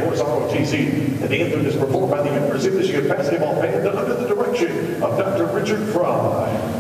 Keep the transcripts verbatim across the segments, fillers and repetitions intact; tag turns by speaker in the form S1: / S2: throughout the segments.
S1: Force R O T C. And the anthem is performed by the University of Michigan Basketball Band under the direction of Doctor Richard Fry.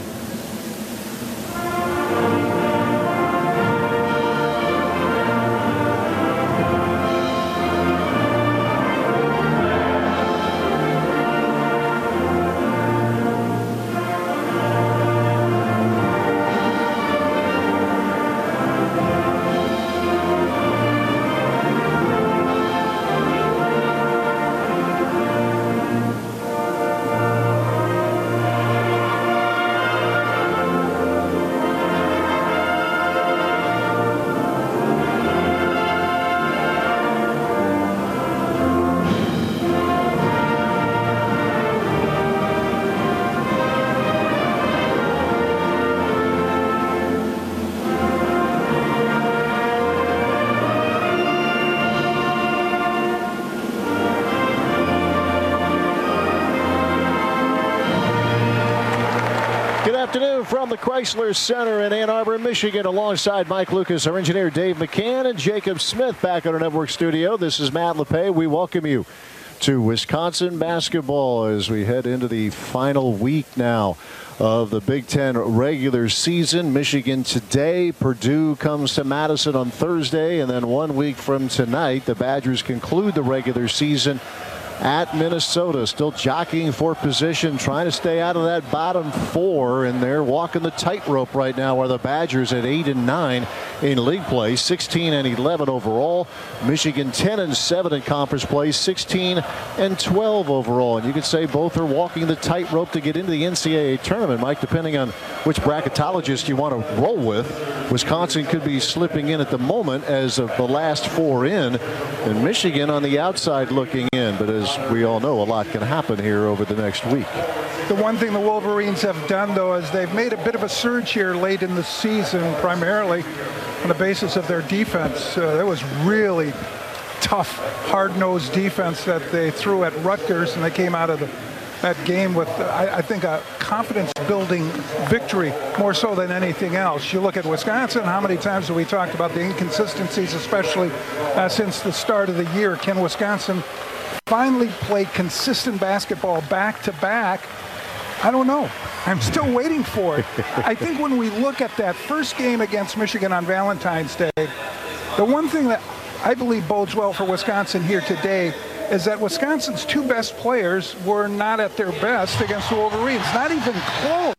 S2: From the Chrysler Center in Ann Arbor, Michigan, alongside Mike Lucas, our engineer Dave McCann, and Jacob Smith back at our network studio. This is Matt LePay. We welcome you to Wisconsin basketball as we head into the final week now of the Big Ten regular season. Michigan today, Purdue comes to Madison on Thursday, and then one week from tonight, the Badgers conclude the regular season at Minnesota, still jockeying for position, trying to stay out of that bottom four, and they're walking the tightrope right now, where the Badgers at eight and nine in league play, sixteen and eleven overall. Michigan ten and seven in conference play, sixteen and twelve overall. And you could say both are walking the tightrope to get into the N C double A tournament, Mike, depending on which bracketologist you want to roll with. Wisconsin could be slipping in at the moment as of the last four in, and Michigan on the outside looking in. But as we all know, a lot can happen here over the next week.
S3: The one thing the Wolverines have done, though, is they've made a bit of a surge here late in the season, primarily on the basis of their defense. Uh, that was really tough, hard-nosed defense that they threw at Rutgers, and they came out of the, that game with, I, I think, a confidence-building victory, more so than anything else. You look at Wisconsin, how many times have we talked about the inconsistencies, especially uh, since the start of the year? Can Wisconsin finally play consistent basketball back to back? I don't know. I'm still waiting for it. I think when we look at that first game against Michigan on Valentine's Day, the one thing that I believe bodes well for Wisconsin here today is that Wisconsin's two best players were not at their best against the Wolverines. Not even close.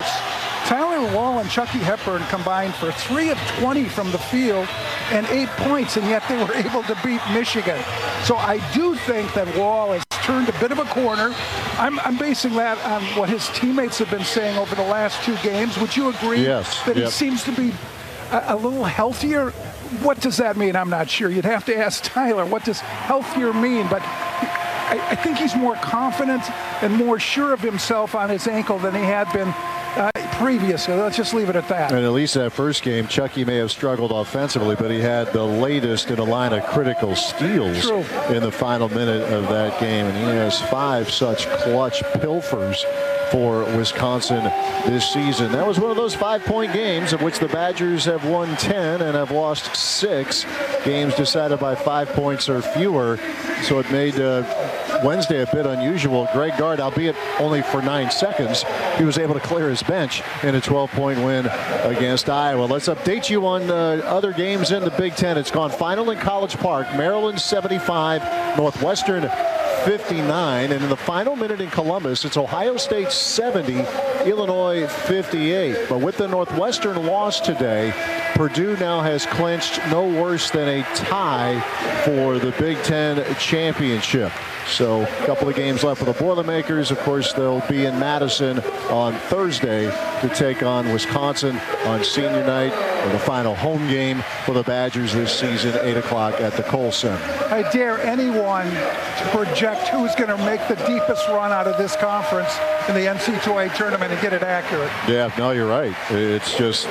S3: Tyler Wall and Chucky Hepburn combined for three of twenty from the field and eight points, and yet they were able to beat Michigan. So I do think that Wall has turned a bit of a corner. I'm, I'm basing that on what his teammates have been saying over the last two games. Would you agree
S2: yes,
S3: that
S2: yep.
S3: he seems to be a, a little healthier? What does that mean? I'm not sure. You'd have to ask Tyler. What does healthier mean? But I, I think he's more confident and more sure of himself on his ankle than he had been Uh, previously. Let's just leave it at that.
S2: And at least that first game, Chucky may have struggled offensively, but he had the latest in a line of critical steals
S3: True.
S2: in the final minute of that game. And he has five such clutch pilfers for Wisconsin this season. That was one of those five-point games of which the Badgers have won ten and have lost six games decided by five points or fewer. So it made uh, Wednesday a bit unusual. Greg Gard, albeit only for nine seconds, he was able to clear his bench in a twelve-point win against Iowa. Let's update you on uh, other games in the Big Ten. It's gone final in College Park. Maryland seventy-five, Northwestern fifty-nine, and in the final minute in Columbus, it's Ohio State seventy, Illinois fifty-eight. But with the Northwestern loss today, Purdue now has clinched no worse than a tie for the Big Ten championship. So a couple of games left for the Boilermakers. Of course, they'll be in Madison on Thursday to take on Wisconsin on senior night, or the final home game for the Badgers this season, eight o'clock at the Kohl Center.
S3: I dare anyone to project who's going to make the deepest run out of this conference in the N C double A tournament and get it accurate.
S2: Yeah, no, you're right. It's just,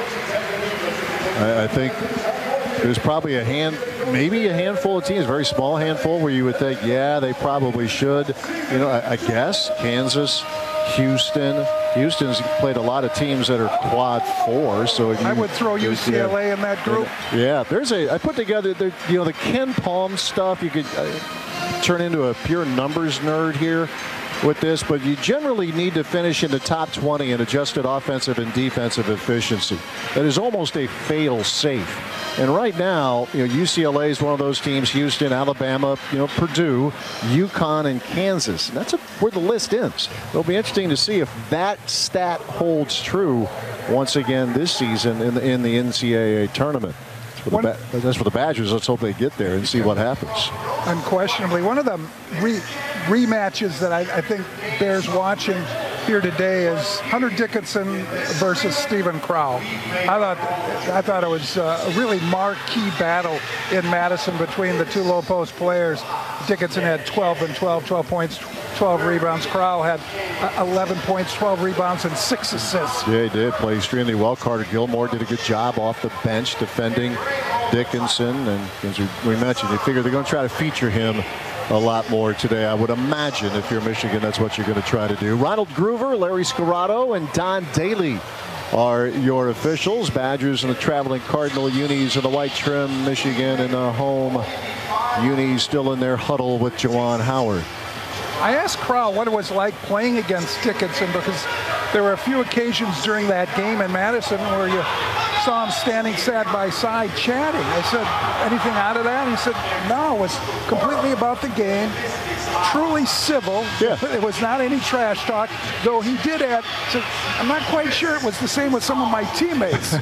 S2: I, I think there's probably a hand, maybe a handful of teams, very small handful, where you would think, yeah, they probably should. You know, I, I guess Kansas, Houston. Houston's played a lot of teams that are quad four, so you,
S3: I would throw U C L A yeah, in that group.
S2: Yeah, there's a. I put together the, you know, the Ken Palm stuff. You could. Uh, turn into a pure numbers nerd here with this, but you generally need to finish in the top twenty in adjusted offensive and defensive efficiency. That is almost a fail safe. And right now, you know, U C L A is one of those teams, Houston, Alabama, you know, Purdue, UConn, and Kansas. And that's a, where the list ends. It'll be interesting to see if that stat holds true once again this season in the, in the N C double A tournament. For the, that's for the Badgers. Let's hope they get there and see what happens.
S3: Unquestionably, one of the re rematches that I, I think bears watching here today is Hunter Dickinson versus Steven Crowl. I thought I thought it was a really marquee battle in Madison between the two low post players. Dickinson had twelve and twelve, twelve points, twelve rebounds. Crowl had eleven points, twelve rebounds, and six assists.
S2: Yeah, he did play extremely well. Carter Gilmore did a good job off the bench defending Dickinson. And as we mentioned, they figure they're going to try to feature him a lot more today. I would imagine if you're Michigan, that's what you're going to try to do. Ronald Groover, Larry Scarato, and Don Daly are your officials. Badgers and the traveling Cardinal unis in the white trim. Michigan in the home unis still in their huddle with Juwan Howard.
S3: I asked Crowl what it was like playing against Dickinson, because there were a few occasions during that game in Madison where you saw him standing side by side chatting. I said, anything out of that? And he said, no, it was completely about the game, truly civil.
S2: Yeah.
S3: It was not any trash talk, though he did add, so I'm not quite sure it was the same with some of my teammates.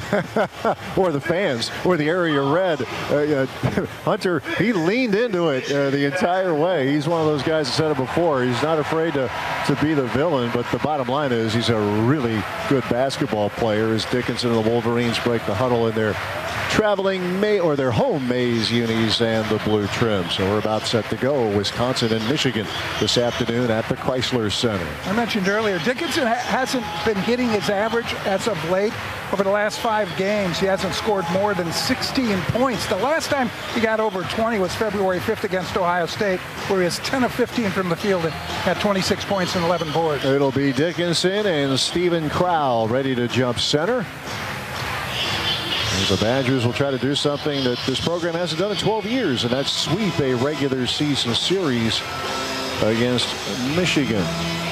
S2: Or the fans, or the area red. Uh, uh, Hunter, he leaned into it uh, the entire way. He's one of those guys that said it before. He's not afraid to, to be the villain, but the bottom line is he's a really good basketball player as Dickinson and the Wolverines break the huddle in their traveling May or their home maize unis and the blue trim. So we're about set to go. Wisconsin and Michigan this afternoon at the Chrysler Center.
S3: I mentioned earlier, Dickinson ha hasn't been hitting his average as of late. Over the last five games, he hasn't scored more than sixteen points. The last time he got over twenty was February fifth against Ohio State, where he was ten of fifteen from the field and had twenty-six points and eleven boards.
S2: It'll be Dickinson and Steven Crowl ready to jump center. The Badgers will try to do something that this program hasn't done in twelve years, and that's sweep a regular season series against Michigan.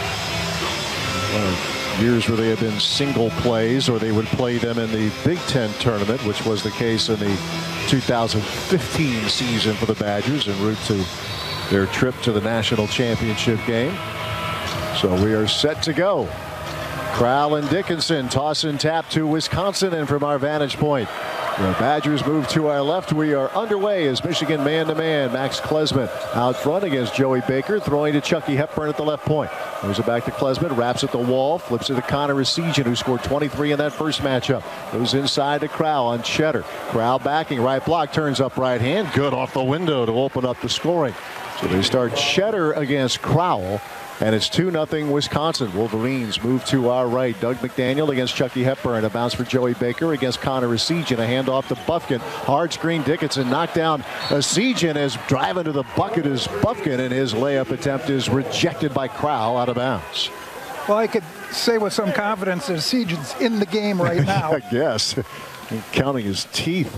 S2: Uh, years where they have been single plays, or they would play them in the Big Ten tournament, which was the case in the two thousand fifteen season for the Badgers en route to their trip to the national championship game. So we are set to go. Crowl and Dickinson toss and tap to Wisconsin, and from our vantage point, the Badgers move to our left. We are underway as Michigan man-to-man. Max Klesmit out front against Joey Baker, throwing to Chucky Hepburn at the left point. Moves it back to Klesmit, wraps at the wall, flips it to Connor Essegian, who scored twenty-three in that first matchup. Goes inside to Crowl on Cheddar. Crowl backing, right block, turns up right hand. Good off the window to open up the scoring. So they start Cheddar against Crowl. And it's two nothing Wisconsin. Wolverines move to our right. Doug McDaniel against Chucky Hepburn. A bounce for Joey Baker against Connor Essegian. A handoff to Buffkin. Hard screen. Dickinson knocked down Essegian as driving to the bucket is Buffkin, and his layup attempt is rejected by Crowl out of bounds.
S3: Well, I could say with some confidence that Essegian's in the game right now.
S2: I guess. Counting his teeth.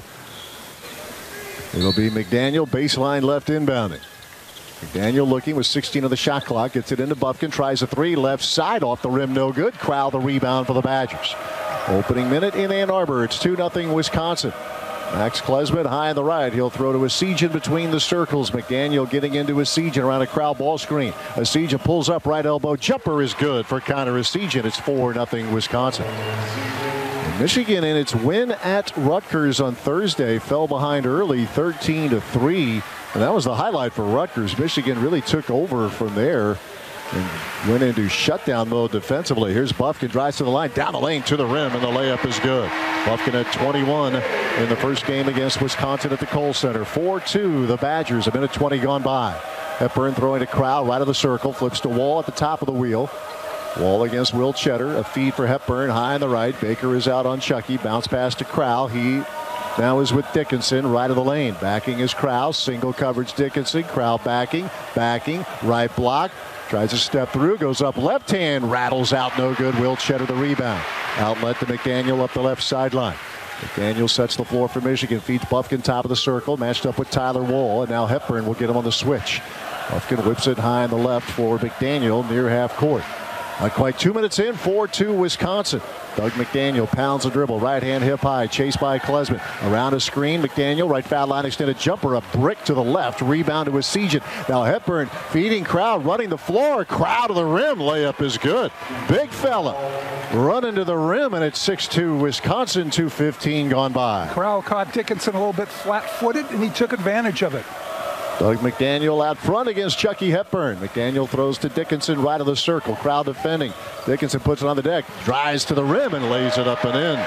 S2: It'll be McDaniel, baseline left inbounding. McDaniel looking with sixteen on the shot clock. Gets it into Buffkin. Tries a three. Left side off the rim. No good. Crowl the rebound for the Badgers. Opening minute in Ann Arbor. It's two nothing Wisconsin. Max Klesmit high on the right. He'll throw to Essegian between the circles. McDaniel getting into Essegian around a Crowl ball screen. Essegian pulls up right elbow. Jumper is good for Connor Essegian. It's four nothing Wisconsin. Michigan, in its win at Rutgers on Thursday, fell behind early thirteen to three. And that was the highlight for Rutgers. Michigan really took over from there and went into shutdown mode defensively. Here's Buffkin, drives to the line, down the lane to the rim, and the layup is good. Buffkin at twenty-one in the first game against Wisconsin at the Kohl Center. four two, the Badgers, a minute twenty gone by. Hepburn throwing to Crowl, right of the circle, flips to Wall at the top of the wheel. Wall against Will Cheddar, a feed for Hepburn, high on the right. Baker is out on Chucky, bounce pass to Crowl. He now is with Dickinson, right of the lane. Backing is Crowl, single coverage Dickinson. Crowl backing, backing, right block. Tries to step through, goes up left hand, rattles out, no good. Will Cheddar the rebound. Outlet to McDaniel up the left sideline. McDaniel sets the floor for Michigan, feeds Buffkin top of the circle, matched up with Tyler Wall, and now Hepburn will get him on the switch. Buffkin whips it high in the left for McDaniel near half court. Not quite two minutes in, four two Wisconsin. Doug McDaniel pounds the dribble, right hand hip high, chased by Klesman. Around a screen, McDaniel, right foul line extended jumper, a brick to the left, rebound to Essegian. Now Hepburn feeding Crowd, running the floor, Crowd to the rim, layup is good. Big fella running to the rim, and it's six two Wisconsin, two fifteen gone by.
S3: Crowd caught Dickinson a little bit flat-footed, and he took advantage of it.
S2: Doug McDaniel out front against Chucky Hepburn. McDaniel throws to Dickinson right of the circle. Crowd defending. Dickinson puts it on the deck. Drives to the rim and lays it up and in.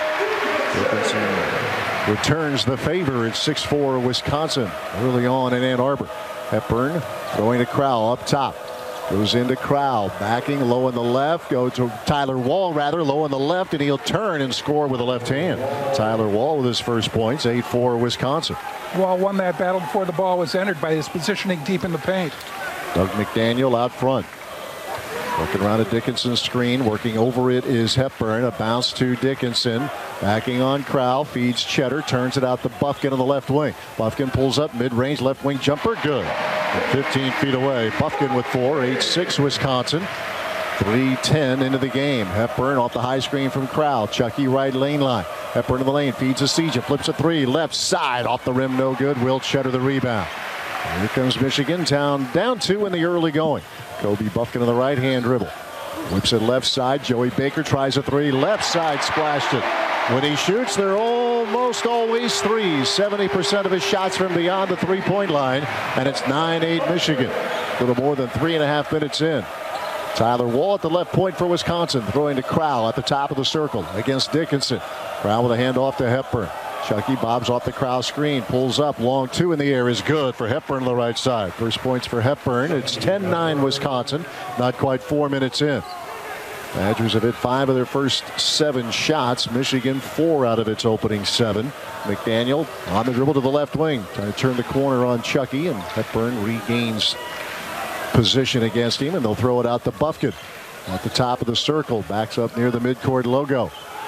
S2: Dickinson returns the favor. It's six four Wisconsin early on in Ann Arbor. Hepburn throwing to Crowell up top. Goes into Crowell. Backing low in the left. Go to Tyler Wall rather. Low in the left. And he'll turn and score with the left hand. Tyler Wall with his first points. eight four Wisconsin.
S3: Wall won that battle before the ball was entered by his positioning deep in the paint.
S2: Doug McDaniel out front. Working around a Dickinson screen. Working over it is Hepburn. A bounce to Dickinson. Backing on Crowell. Feeds Cheddar. Turns it out to Buffkin on the left wing. Buffkin pulls up mid-range left wing jumper. Good. fifteen feet away. Buffkin with four. eight six Wisconsin. three ten into the game. Hepburn off the high screen from Crowell. Chucky right lane line. Hepburn in the lane. Feeds a Essegian. Flips a three. Left side. Off the rim. No good. Will Cheddar the rebound. Here comes Michigan. Town down two in the early going. Kobe Buffkin on the right hand dribble. Whips it left side. Joey Baker tries a three. Left side splashed it. When he shoots, they're almost always threes. seventy percent of his shots from beyond the three-point line. And it's nine eight Michigan. A little more than three and a half minutes in. Tyler Wall at the left point for Wisconsin. Throwing to Crowell at the top of the circle against Dickinson. Crowell with a handoff to Hepburn. Chucky bobs off the Crowell screen. Pulls up. Long two in the air is good for Hepburn on the right side. First points for Hepburn. It's ten nine Wisconsin. Not quite four minutes in. Badgers have hit five of their first seven shots. Michigan four out of its opening seven. McDaniel on the dribble to the left wing. Trying to turn the corner on Chucky, and Hepburn regains position against him, and they'll throw it out to Buffkin. At the top of the circle. Backs up near the midcourt logo.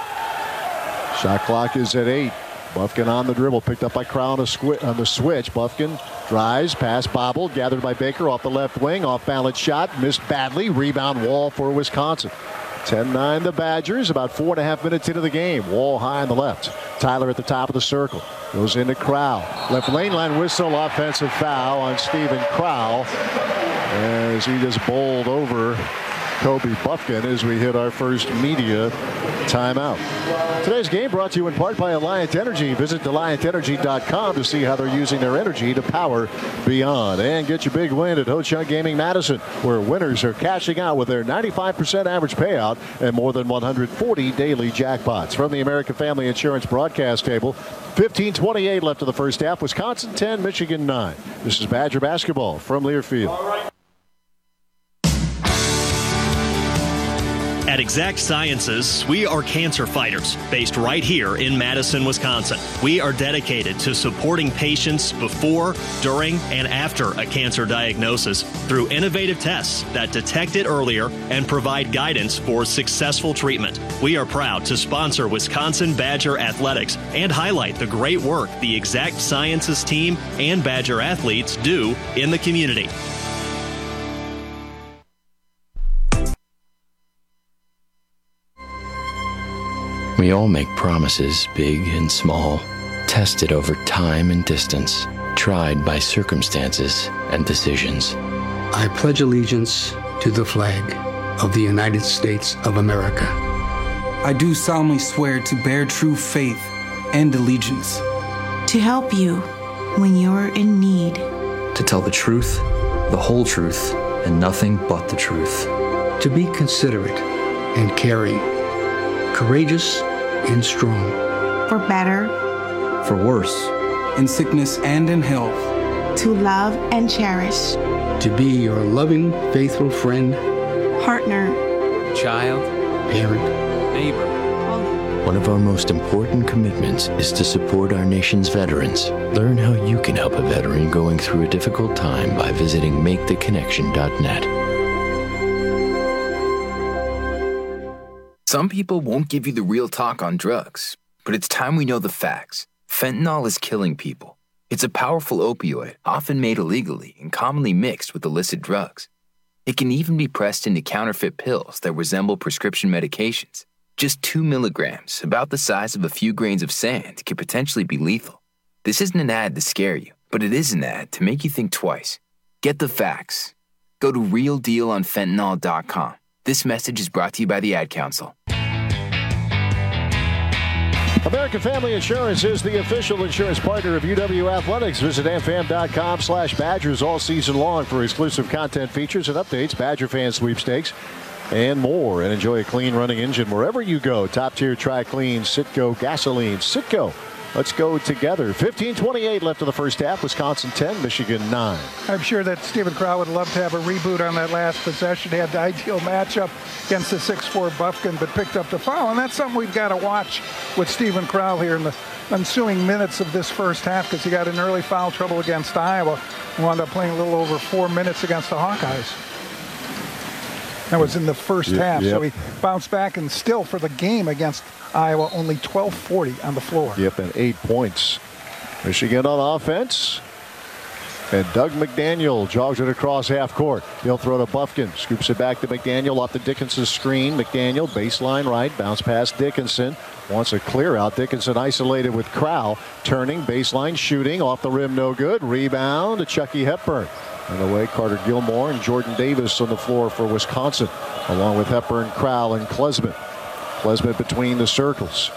S2: Shot clock is at eight. Buffkin on the dribble. Picked up by Crowell on the switch. Buffkin drives. Pass bobbled. Gathered by Baker off the left wing. Off balance shot. Missed badly. Rebound Wall for Wisconsin. ten nine the Badgers. About four and a half minutes into the game. Wall high on the left. Tyler at the top of the circle. Goes into Crowell. Left lane line whistle. Offensive foul on Stephen Crowell as he just bowled over Kobe Buffkin as we hit our first media timeout. Today's game brought to you in part by Alliant Energy. Visit alliant energy dot com to see how they're using their energy to power beyond. And get your big win at Ho Chunk Gaming Madison, where winners are cashing out with their ninety-five percent average payout and more than one hundred forty daily jackpots. From the American Family Insurance broadcast table, fifteen twenty-eight left of the first half. Wisconsin ten, Michigan nine. This is Badger basketball from Learfield.
S4: At Exact Sciences, we are cancer fighters based right here in Madison, Wisconsin. We are dedicated to supporting patients before, during, and after a cancer diagnosis through innovative tests that detect it earlier and provide guidance for successful treatment. We are proud to sponsor Wisconsin Badger Athletics and highlight the great work the Exact Sciences team and Badger athletes do in the community.
S5: We all make promises, big and small, tested over time and distance, tried by circumstances and decisions.
S6: I pledge allegiance to the flag of the United States of America.
S7: I do solemnly swear to bear true faith and allegiance.
S8: To help you when you're in need.
S9: To tell the truth, the whole truth, and nothing but the truth.
S6: To be considerate and caring. Courageous and strong.
S8: For better.
S9: For worse.
S7: In sickness and in health.
S8: To love and cherish.
S6: To be your loving, faithful friend.
S8: Partner.
S7: Child.
S6: Parent.
S7: Neighbor.
S5: One of our most important commitments is to support our nation's veterans. Learn how you can help a veteran going through a difficult time by visiting make the connection dot net.
S10: Some people won't give you the real talk on drugs, but it's time we know the facts. Fentanyl is killing people. It's a powerful opioid, often made illegally and commonly mixed with illicit drugs. It can even be pressed into counterfeit pills that resemble prescription medications. Just two milligrams, about the size of a few grains of sand, could potentially be lethal. This isn't an ad to scare you, but it is an ad to make you think twice. Get the facts. Go to real deal on fentanyl dot com. This message is brought to you by the Ad Council.
S2: American Family Insurance is the official insurance partner of U W Athletics. Visit A M F A M dot com slash Badgers all season long for exclusive content, features, and updates, Badger fan sweepstakes, and more. And enjoy a clean running engine wherever you go. Top tier Tri-Clean Citgo gasoline. Citgo. Let's go together. fifteen twenty-eight left in the first half. Wisconsin ten, Michigan nine.
S3: I'm sure that Stephen Crowl would love to have a reboot on that last possession. He had the ideal matchup against the six four Buffkin, but picked up the foul. And that's something we've got to watch with Stephen Crowl here in the ensuing minutes of this first half, because he got in early foul trouble against Iowa and wound up playing a little over four minutes against the Hawkeyes. That was in the first
S2: yep,
S3: half.
S2: Yep.
S3: So he bounced back, and still for the game against Iowa, only twelve forty on the floor.
S2: Yep, and eight points. Michigan on offense. And Doug McDaniel jogs it across half court. He'll throw to Buffkin. Scoops it back to McDaniel off the Dickinson screen. McDaniel, baseline right, bounce past Dickinson. Wants a clear out. Dickinson isolated with Crowl. Turning, baseline shooting. Off the rim, no good. Rebound to Chucky Hepburn. And away, Carter Gilmore and Jordan Davis on the floor for Wisconsin, along with Hepburn, Crowl, and Klesmit. Klesmit between the circles.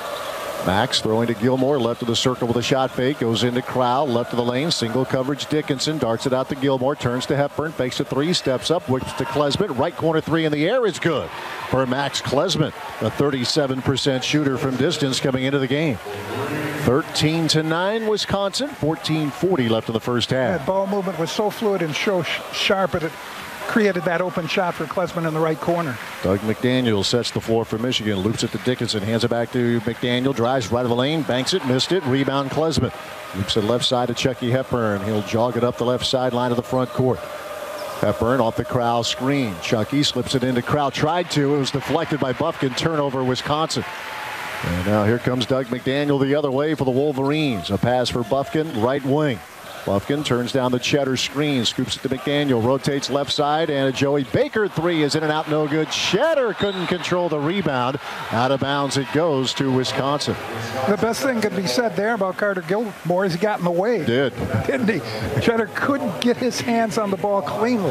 S2: Max throwing to Gilmore, left of the circle with a shot fake. Goes into Crowl, left of the lane. Single coverage Dickinson. Darts it out to Gilmore. Turns to Hepburn. Fakes a three. Steps up. Whips to Klesmit. Right corner three in the air is good for Max Klesmit. A thirty-seven percent shooter from distance coming into the game. thirteen to nine Wisconsin. fourteen forty left in the first half.
S3: That ball movement was so fluid and so sh- sharp that it created that open shot for Klesmit in the right corner.
S2: Doug McDaniel sets the floor for Michigan. Loops it to Dickinson. Hands it back to McDaniel. Drives right of the lane. Banks it. Missed it. Rebound Klesmit. Loops it left side to Chucky Hepburn. He'll jog it up the left sideline of the front court. Hepburn off the Crowl screen. Chucky slips it into Crowl. Tried to. It was deflected by Buffkin. Turnover Wisconsin. And now here comes Doug McDaniel the other way for the Wolverines. A pass for Buffkin, right wing. Buffkin turns down the Cheddar screen, scoops it to McDaniel, rotates left side, and a Joey Baker three is in and out, no good. Cheddar couldn't control the rebound. Out of bounds it goes to Wisconsin.
S3: The best thing could be said there about Carter Gilmore is he got in the way.
S2: Did.
S3: Didn't he? Cheddar couldn't get his hands on the ball cleanly.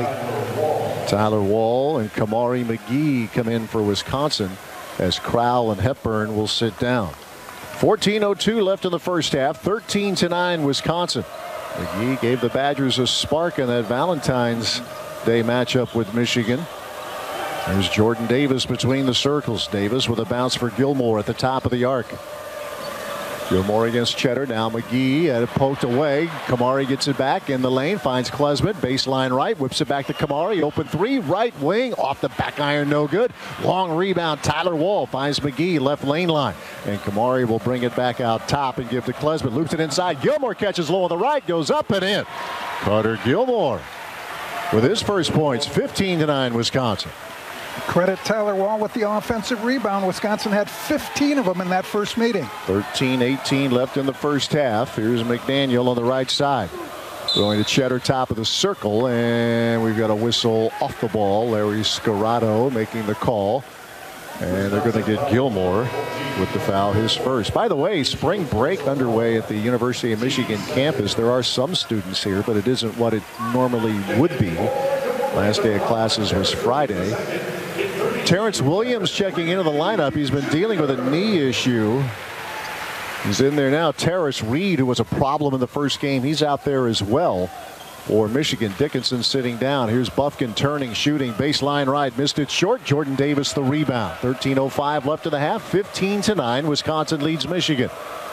S2: Tyler Wall and Kamari McGee come in for Wisconsin, as Crowl and Hepburn will sit down. fourteen oh two left in the first half. thirteen to nine Wisconsin. McGee gave the Badgers a spark in that Valentine's Day matchup with Michigan. There's Jordan Davis between the circles. Davis with a bounce for Gilmore at the top of the arc. Gilmore against Cheddar. Now McGee had it poked away. Kamari gets it back in the lane. Finds Klesmit. Baseline right. Whips it back to Kamari. Open three. Right wing. Off the back iron. No good. Long rebound. Tyler Wall finds McGee. Left lane line. And Kamari will bring it back out top and give to Klesmit. Loops it inside. Gilmore catches low on the right. Goes up and in. Carter Gilmore with his first points. fifteen to nine Wisconsin.
S3: Credit Tyler Wall with the offensive rebound. Wisconsin had fifteen of them in that first meeting.
S2: thirteen eighteen left in the first half. Here's McDaniel on the right side. Going to Cheddar, top of the circle, and we've got a whistle off the ball. Larry Scarrato making the call. And they're going to get Gilmore with the foul, his first. By the way, spring break underway at the University of Michigan campus. There are some students here, but it isn't what it normally would be. Last day of classes was Friday. Terrence Williams checking into the lineup. He's been dealing with a knee issue. He's in there now. Terrace Reed, who was a problem in the first game, he's out there as well for Michigan. Dickinson sitting down. Here's Buffkin turning, shooting, baseline right. Missed it short. Jordan Davis the rebound. thirteen oh five left in the half. fifteen to nine. Wisconsin leads Michigan.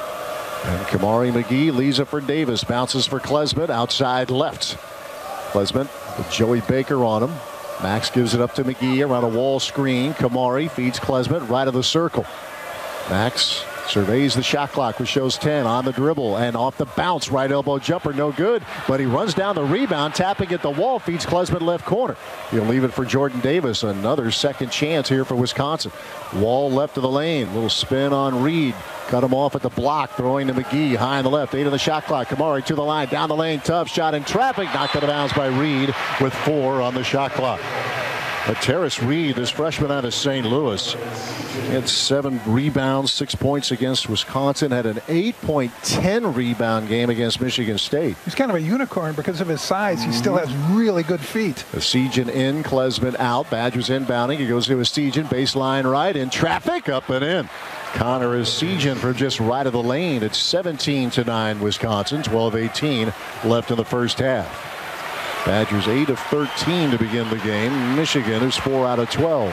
S2: And Kamari McGee leaves it for Davis. Bounces for Klesmit outside left. Klesmit with Joey Baker on him. Max gives it up to McGee around a wall screen. Kamari feeds Klesmit right of the circle. Max Surveys the shot clock, which shows ten on the dribble and off the bounce. Right elbow jumper, no good. But he runs down the rebound, tapping at the wall, feeds Klesmit left corner. He'll leave it for Jordan Davis. Another second chance here for Wisconsin. Wall left of the lane. Little spin on Reed. Cut him off at the block, throwing to McGee. High on the left, eight on the shot clock. Kamari to the line, down the lane, tough shot in traffic. Knocked out of bounds by Reed with four on the shot clock. But Terrace Reed, this freshman out of Saint Louis, had seven rebounds, six points against Wisconsin, had an eight point ten rebound game against Michigan State.
S3: He's kind of a unicorn because of his size. He still has really good feet.
S2: Essegian in, Klesmit out. Badgers inbounding. He goes to Essegian, baseline right, in traffic, up and in. Connor Essegian from just right of the lane. It's seventeen to nine Wisconsin, twelve eighteen left in the first half. Badgers eight of thirteen to begin the game. Michigan is four out of twelve.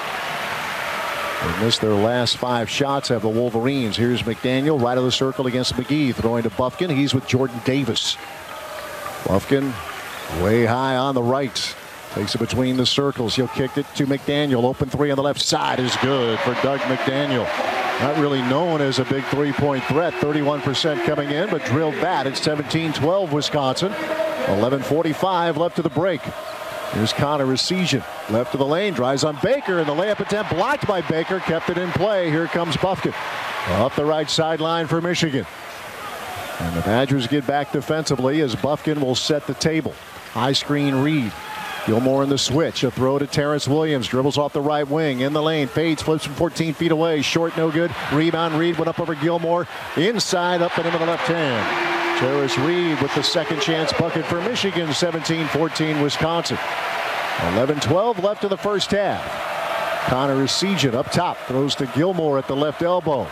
S2: They missed their last five shots, have the Wolverines. Here's McDaniel right of the circle against McGee, throwing to Bufkin. He's with Jordan Davis. Bufkin way high on the right. Takes it between the circles. He'll kick it to McDaniel. Open three on the left side is good for Doug McDaniel. Not really known as a big three-point threat. thirty-one percent coming in, but drilled that. It's seventeen twelve Wisconsin. eleven forty-five left to the break. Here's Connor Essegian. Left of the lane, drives on Baker, and the layup attempt blocked by Baker. Kept it in play. Here comes Bufkin. Up the right sideline for Michigan. And the Badgers get back defensively as Bufkin will set the table. High screen Reed. Gilmore in the switch. A throw to Terrence Williams. Dribbles off the right wing. In the lane. Fades. Flips from fourteen feet away. Short. No good. Rebound. Reed went up over Gilmore. Inside. Up and into the left hand. Terrace Reed with the second chance bucket for Michigan. seventeen fourteen Wisconsin. eleven twelve left in the first half. Connor Essegian up top. Throws to Gilmore at the left elbow.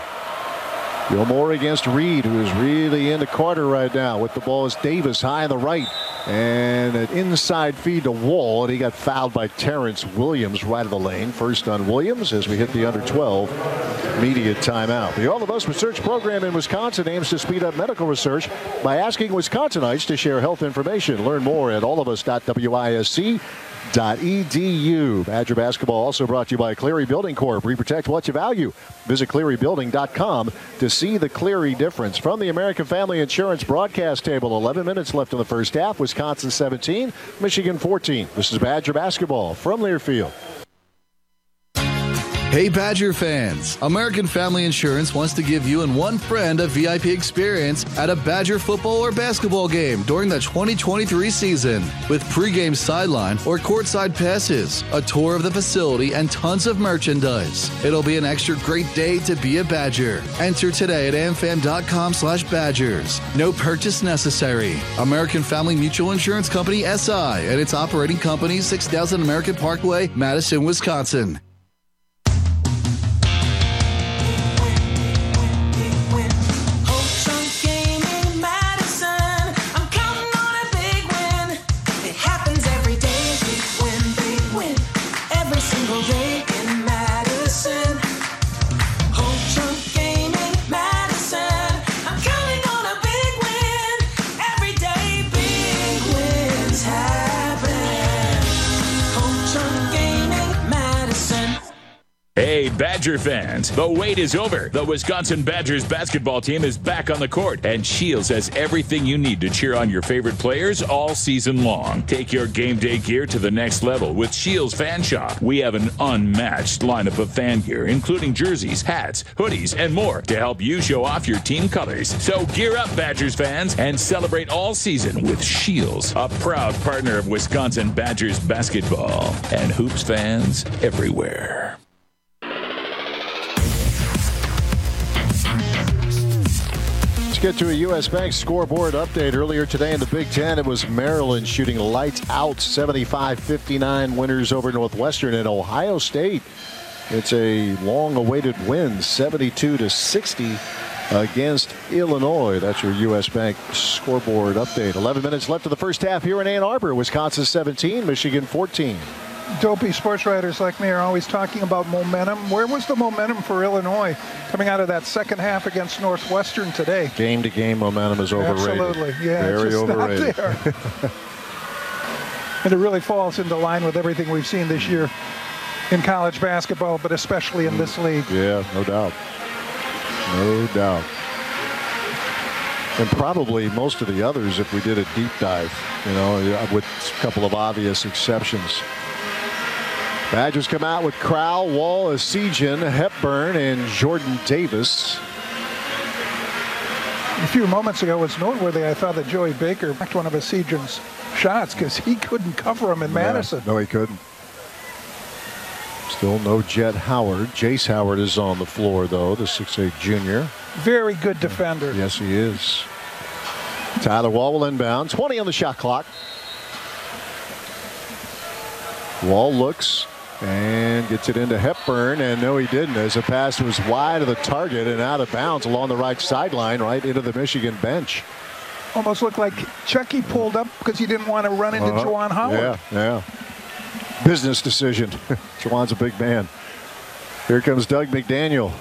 S2: Gilmore against Reed, who is really into Carter right now. With the ball is Davis high on the right. And an inside feed to Wall, and he got fouled by Terrence Williams right of the lane. First on Williams as we hit the under twelve media timeout. The All of Us Research Program in Wisconsin aims to speed up medical research by asking Wisconsinites to share health information. Learn more at all of us dot wisc dot e d u. Badger basketball also brought to you by Cleary Building Corp. We protect what you value. Visit cleary building dot com to see the Cleary difference. From the American Family Insurance broadcast table, eleven minutes left in the first half. Wisconsin seventeen, Michigan fourteen. This is Badger basketball from Learfield.
S11: Hey Badger fans, American Family Insurance wants to give you and one friend a V I P experience at a Badger football or basketball game during the twenty twenty-three season. With pregame sideline or courtside passes, a tour of the facility, and tons of merchandise. It'll be an extra great day to be a Badger. Enter today at amfam dot com slash badgers. No purchase necessary. American Family Mutual Insurance Company S I and its operating company, six thousand American Parkway, Madison, Wisconsin.
S12: Hey, Badger fans, the wait is over. The Wisconsin Badgers basketball team is back on the court, and Shields has everything you need to cheer on your favorite players all season long. Take your game day gear to the next level with Shields Fan Shop. We have an unmatched lineup of fan gear, including jerseys, hats, hoodies, and more to help you show off your team colors. So gear up, Badgers fans, and celebrate all season with Shields, a proud partner of Wisconsin Badgers basketball and hoops fans everywhere.
S2: Get to a U S Bank scoreboard update. Earlier today in the Big Ten, it was Maryland shooting lights out, seventy-five fifty-nine winners over Northwestern. And Ohio State, it's a long-awaited win, seventy-two to sixty against Illinois. That's your U S Bank scoreboard update. eleven minutes left of the first half here in Ann Arbor. Wisconsin seventeen, Michigan fourteen.
S3: Dopey sports writers like me are always talking about momentum. Where was the momentum for Illinois coming out of that second half against Northwestern today?
S2: Game-to-game momentum is overrated.
S3: Absolutely, yeah,
S2: very
S3: it's just
S2: overrated.
S3: Not there. And it really falls into line with everything we've seen this year in college basketball, but especially in this league.
S2: Yeah, no doubt. No doubt. And probably most of the others if we did a deep dive, you know, with a couple of obvious exceptions. Badgers come out with Crowell, Wall, Essegian, Hepburn, and Jordan Davis.
S3: A few moments ago was noteworthy. I thought that Joey Baker blocked one of Essegian's shots because he couldn't cover him in
S2: Yeah,
S3: Madison.
S2: no, he couldn't. Still no Jet Howard. Jace Howard is on the floor, though, the six eight junior.
S3: Very good defender.
S2: Yes, he is. Tyler Wall will inbound. twenty on the shot clock. Wall looks and gets it into Hepburn, and no, he didn't, as the pass was wide of the target and out of bounds along the right sideline, right into the Michigan bench.
S3: Almost looked like Chucky pulled up because he didn't want to run into
S2: Uh-huh.
S3: Juwan Howard.
S2: Yeah, yeah. Business decision. Juwan's a big man. Here comes Doug McDaniel.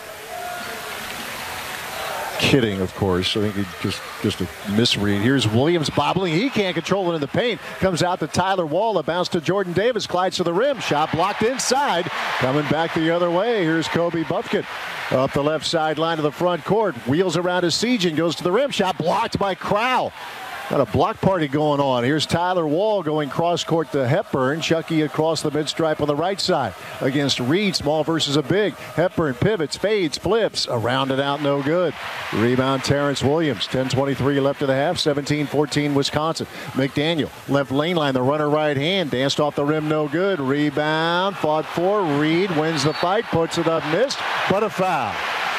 S2: Kidding, of course. I think he just just a misread. Here's Williams bobbling. He can't control it in the paint. Comes out to Tyler Wall. A bounce to Jordan Davis. Glides to the rim. Shot blocked inside. Coming back the other way. Here's Kobe Buffkin. Up the left sideline of the front court. Wheels around his siege and goes to the rim. Shot blocked by Crowell. Got a block party going on. Here's Tyler Wall going cross court to Hepburn. Chucky across the mid stripe on the right side against Reed. Small versus a big. Hepburn pivots, fades, flips. Around and out, no good. Rebound Terrence Williams. ten twenty-three left of the half. seventeen fourteen Wisconsin. McDaniel, left lane line. The runner right hand. Danced off the rim, no good. Rebound, fought for. Reed wins the fight, puts it up, missed, but a foul.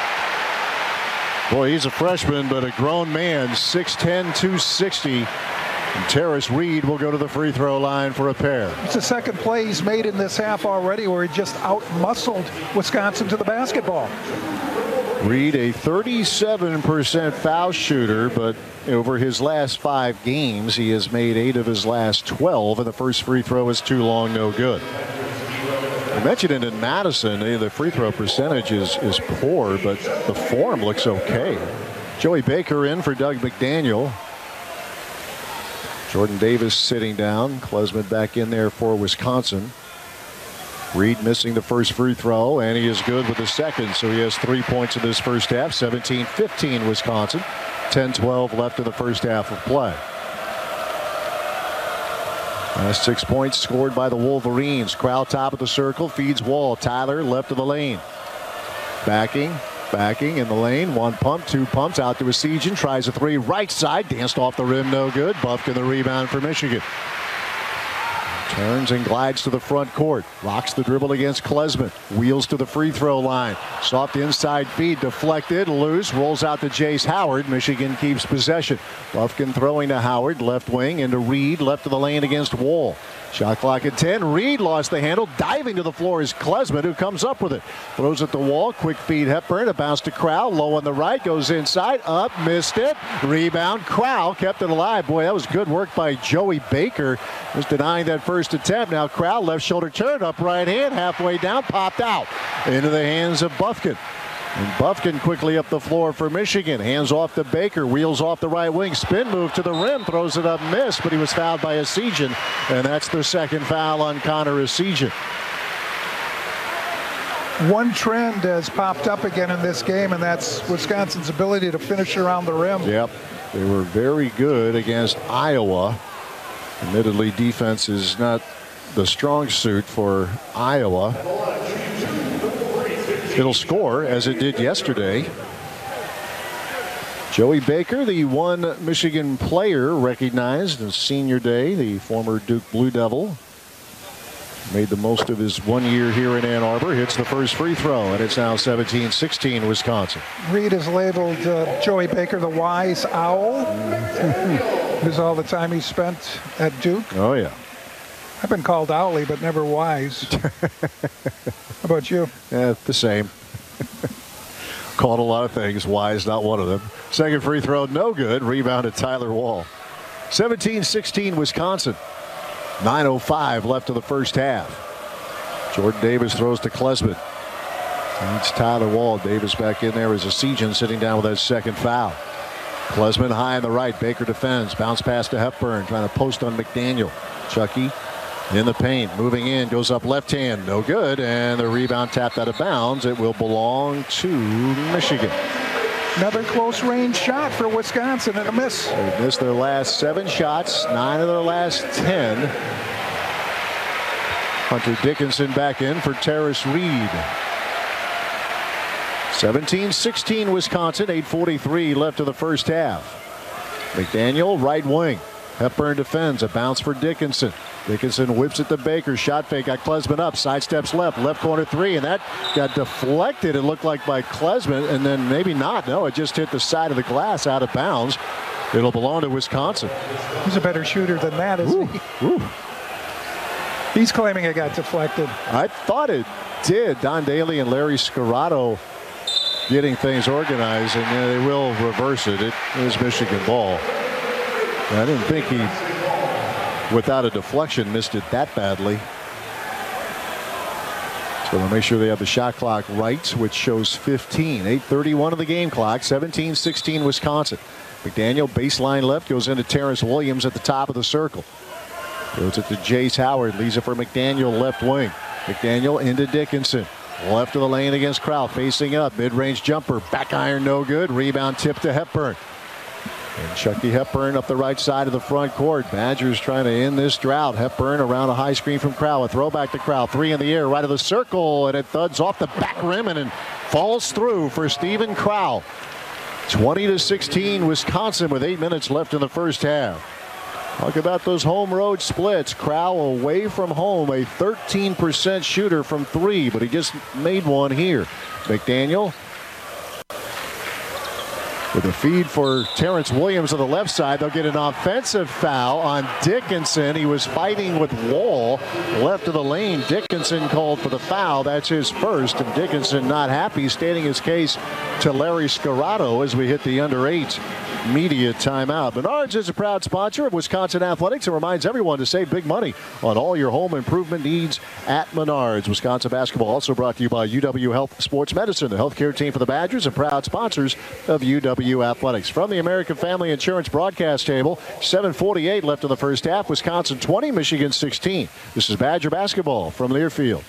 S2: Boy, he's a freshman, but a grown man, six ten, two sixty. And Terrace Reed will go to the free throw line for a pair.
S3: It's the second play he's made in this half already where he just out-muscled Wisconsin to the basketball.
S2: Reed, a thirty-seven percent foul shooter, but over his last five games, he has made eight of his last twelve, and the first free throw is too long, no good. I mentioned it in Madison. The free throw percentage is, is poor, but the form looks okay. Joey Baker in for Doug McDaniel. Jordan Davis sitting down. Klesmit back in there for Wisconsin. Reed missing the first free throw, and he is good with the second. So he has three points in this first half. seventeen fifteen Wisconsin. ten twelve left in the first half of play. Last six points scored by the Wolverines. Crowell top of the circle, feeds Wall. Tyler left of the lane. Backing, backing in the lane. One pump, two pumps out to Essegian. Tries a three right side. Danced off the rim, no good. Buffkin the rebound for Michigan. Turns and glides to the front court. Rocks the dribble against Klesmit. Wheels to the free throw line. Soft inside feed deflected. Loose. Rolls out to Jace Howard. Michigan keeps possession. Buffkin throwing to Howard. Left wing into Reed. Left of the lane against Wall. Shot clock at ten. Reed lost the handle. Diving to the floor is Klesmit, who comes up with it. Throws at the wall. Quick feed Hepburn. A bounce to Crowell. Low on the right. Goes inside. Up. Missed it. Rebound. Crowell kept it alive. Boy, that was good work by Joey Baker. Was denying that first attempt. Now Crowell left shoulder turn. Up right hand. Halfway down. Popped out. Into the hands of Buffkin. And Buffkin quickly up the floor for Michigan. Hands off to Baker. Wheels off the right wing. Spin move to the rim. Throws it up. Missed. But he was fouled by Essegian. And that's the second foul on Connor Essegian.
S3: One trend has popped up again in this game, and that's Wisconsin's ability to finish around the rim.
S2: Yep. They were very good against Iowa. Admittedly, defense is not the strong suit for Iowa. It'll score as it did yesterday. Joey Baker, the one Michigan player recognized on Senior Day, the former Duke Blue Devil, made the most of his one year here in Ann Arbor. Hits the first free throw, and it's now seventeen sixteen Wisconsin.
S3: Reed has labeled uh, Joey Baker the wise owl. Because all the time he spent at Duke.
S2: Oh, yeah.
S3: I've been called Owly, but never wise. How about you?
S2: Yeah, the same. Called a lot of things. Wise, not one of them. Second free throw, no good. Rebounded Tyler Wall. seventeen sixteen Wisconsin. nine oh five left of the first half. Jordan Davis throws to Klesmit. It's Tyler Wall. Davis back in there as Essegian sitting down with that second foul. Klesmit high on the right. Baker defends. Bounce pass to Hepburn. Trying to post on McDaniel. Chucky in the paint, moving in, goes up left hand, no good, and the rebound tapped out of bounds. It will belong to Michigan.
S3: Another close range shot for Wisconsin and a miss.
S2: They missed their last seven shots, nine of their last ten. Hunter Dickinson back in for Terrace Reed. seventeen sixteen Wisconsin, eight forty-three left of the first half. McDaniel, right wing. Hepburn defends, a bounce for Dickinson. Dickinson whips it to Baker. Shot fake, got Klesman up. Sidesteps left. Left corner three, and that got deflected, it looked like, by Klesman, and then maybe not. No, it just hit the side of the glass out of bounds. It'll belong to Wisconsin.
S3: He's a better shooter than that, isn't
S2: Ooh,
S3: he?
S2: ooh.
S3: He's claiming it got deflected.
S2: I thought it did. Don Daly and Larry Scarato getting things organized, and uh, they will reverse it. It is Michigan ball. I didn't think he, without a deflection, missed it that badly. So they'll make sure they have the shot clock right, which shows fifteen. eight thirty-one of the game clock. seventeen sixteen Wisconsin. McDaniel baseline left, goes into Terrence Williams at the top of the circle. Goes it to Jace Howard, leaves it for McDaniel left wing. McDaniel into Dickinson. Left of the lane against Crowell, facing up. Mid-range jumper, back iron no good. Rebound tip to Hepburn. And Chucky Hepburn up the right side of the front court. Badgers trying to end this drought. Hepburn around a high screen from Crowell. A throwback to Crowell. Three in the air, right of the circle, and it thuds off the back rim and, and falls through for Stephen Crowell. twenty to sixteen Wisconsin with eight minutes left in the first half. Talk about those home road splits. Crowell away from home, a thirteen percent shooter from three, but he just made one here. McDaniel with a feed for Terrence Williams on the left side. They'll get an offensive foul on Dickinson. He was fighting with Wall left of the lane. Dickinson called for the foul. That's his first, and Dickinson not happy, stating his case to Larry Scarato as we hit the under eight media timeout. Menards is a proud sponsor of Wisconsin Athletics and reminds everyone to save big money on all your home improvement needs at Menards. Wisconsin basketball also brought to you by U W Health Sports Medicine, the healthcare team for the Badgers and proud sponsors of U W Athletics. From the American Family Insurance broadcast table, seven forty-eight left in the first half. Wisconsin twenty, Michigan sixteen. This is Badger basketball from Learfield.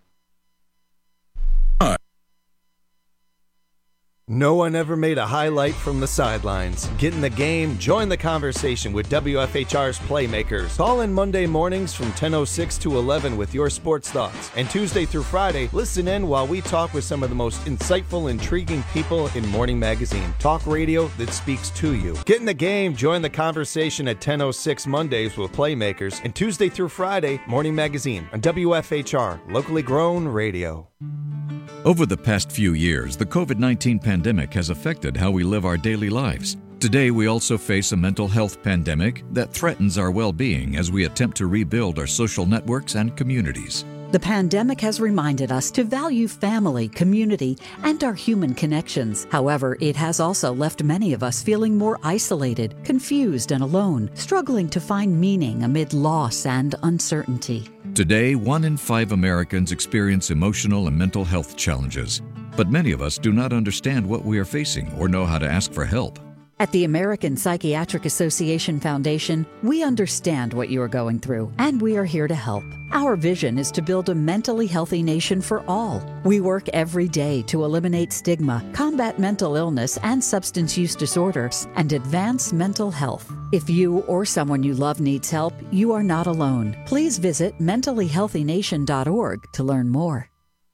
S13: No one ever made a highlight from the sidelines. Get in the game, join the conversation with W F H R's Playmakers. Call in Monday mornings from ten oh six to eleven with your sports thoughts. And Tuesday through Friday, listen in while we talk with some of the most insightful, intriguing people in Morning Magazine. Talk radio that speaks to you. Get in the game, join the conversation at ten oh six Mondays with Playmakers. And Tuesday through Friday, Morning Magazine on W F H R, locally grown radio.
S14: Over the past few years, the COVID nineteen pandemic has affected how we live our daily lives. Today, we also face a mental health pandemic that threatens our well-being as we attempt to rebuild our social networks and communities.
S15: The pandemic has reminded us to value family, community, and our human connections. However, it has also left many of us feeling more isolated, confused, and alone, struggling to find meaning amid loss and uncertainty.
S14: Today, one in five Americans experience emotional and mental health challenges, but many of us do not understand what we are facing or know how to ask for help.
S15: At the American Psychiatric Association Foundation, we understand what you are going through, and we are here to help. Our vision is to build a mentally healthy nation for all. We work every day to eliminate stigma, combat mental illness and substance use disorders, and advance mental health. If you or someone you love needs help, you are not alone. Please visit mentally healthy nation dot org to learn more.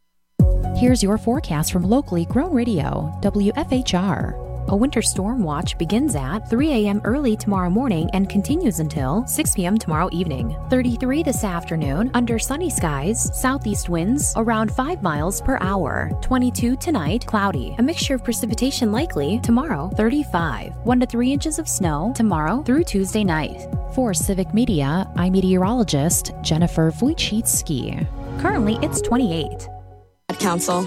S16: Here's your forecast from locally grown radio, W F H R. A winter storm watch begins at three a.m. early tomorrow morning and continues until six p.m. tomorrow evening. thirty-three this afternoon under sunny skies, southeast winds around five miles per hour. twenty-two tonight, cloudy. A mixture of precipitation likely tomorrow. thirty-five. one to three inches of snow tomorrow through Tuesday night. For Civic Media, I'm meteorologist Jennifer Wojcicki. Currently, it's twenty-eight.
S17: Council.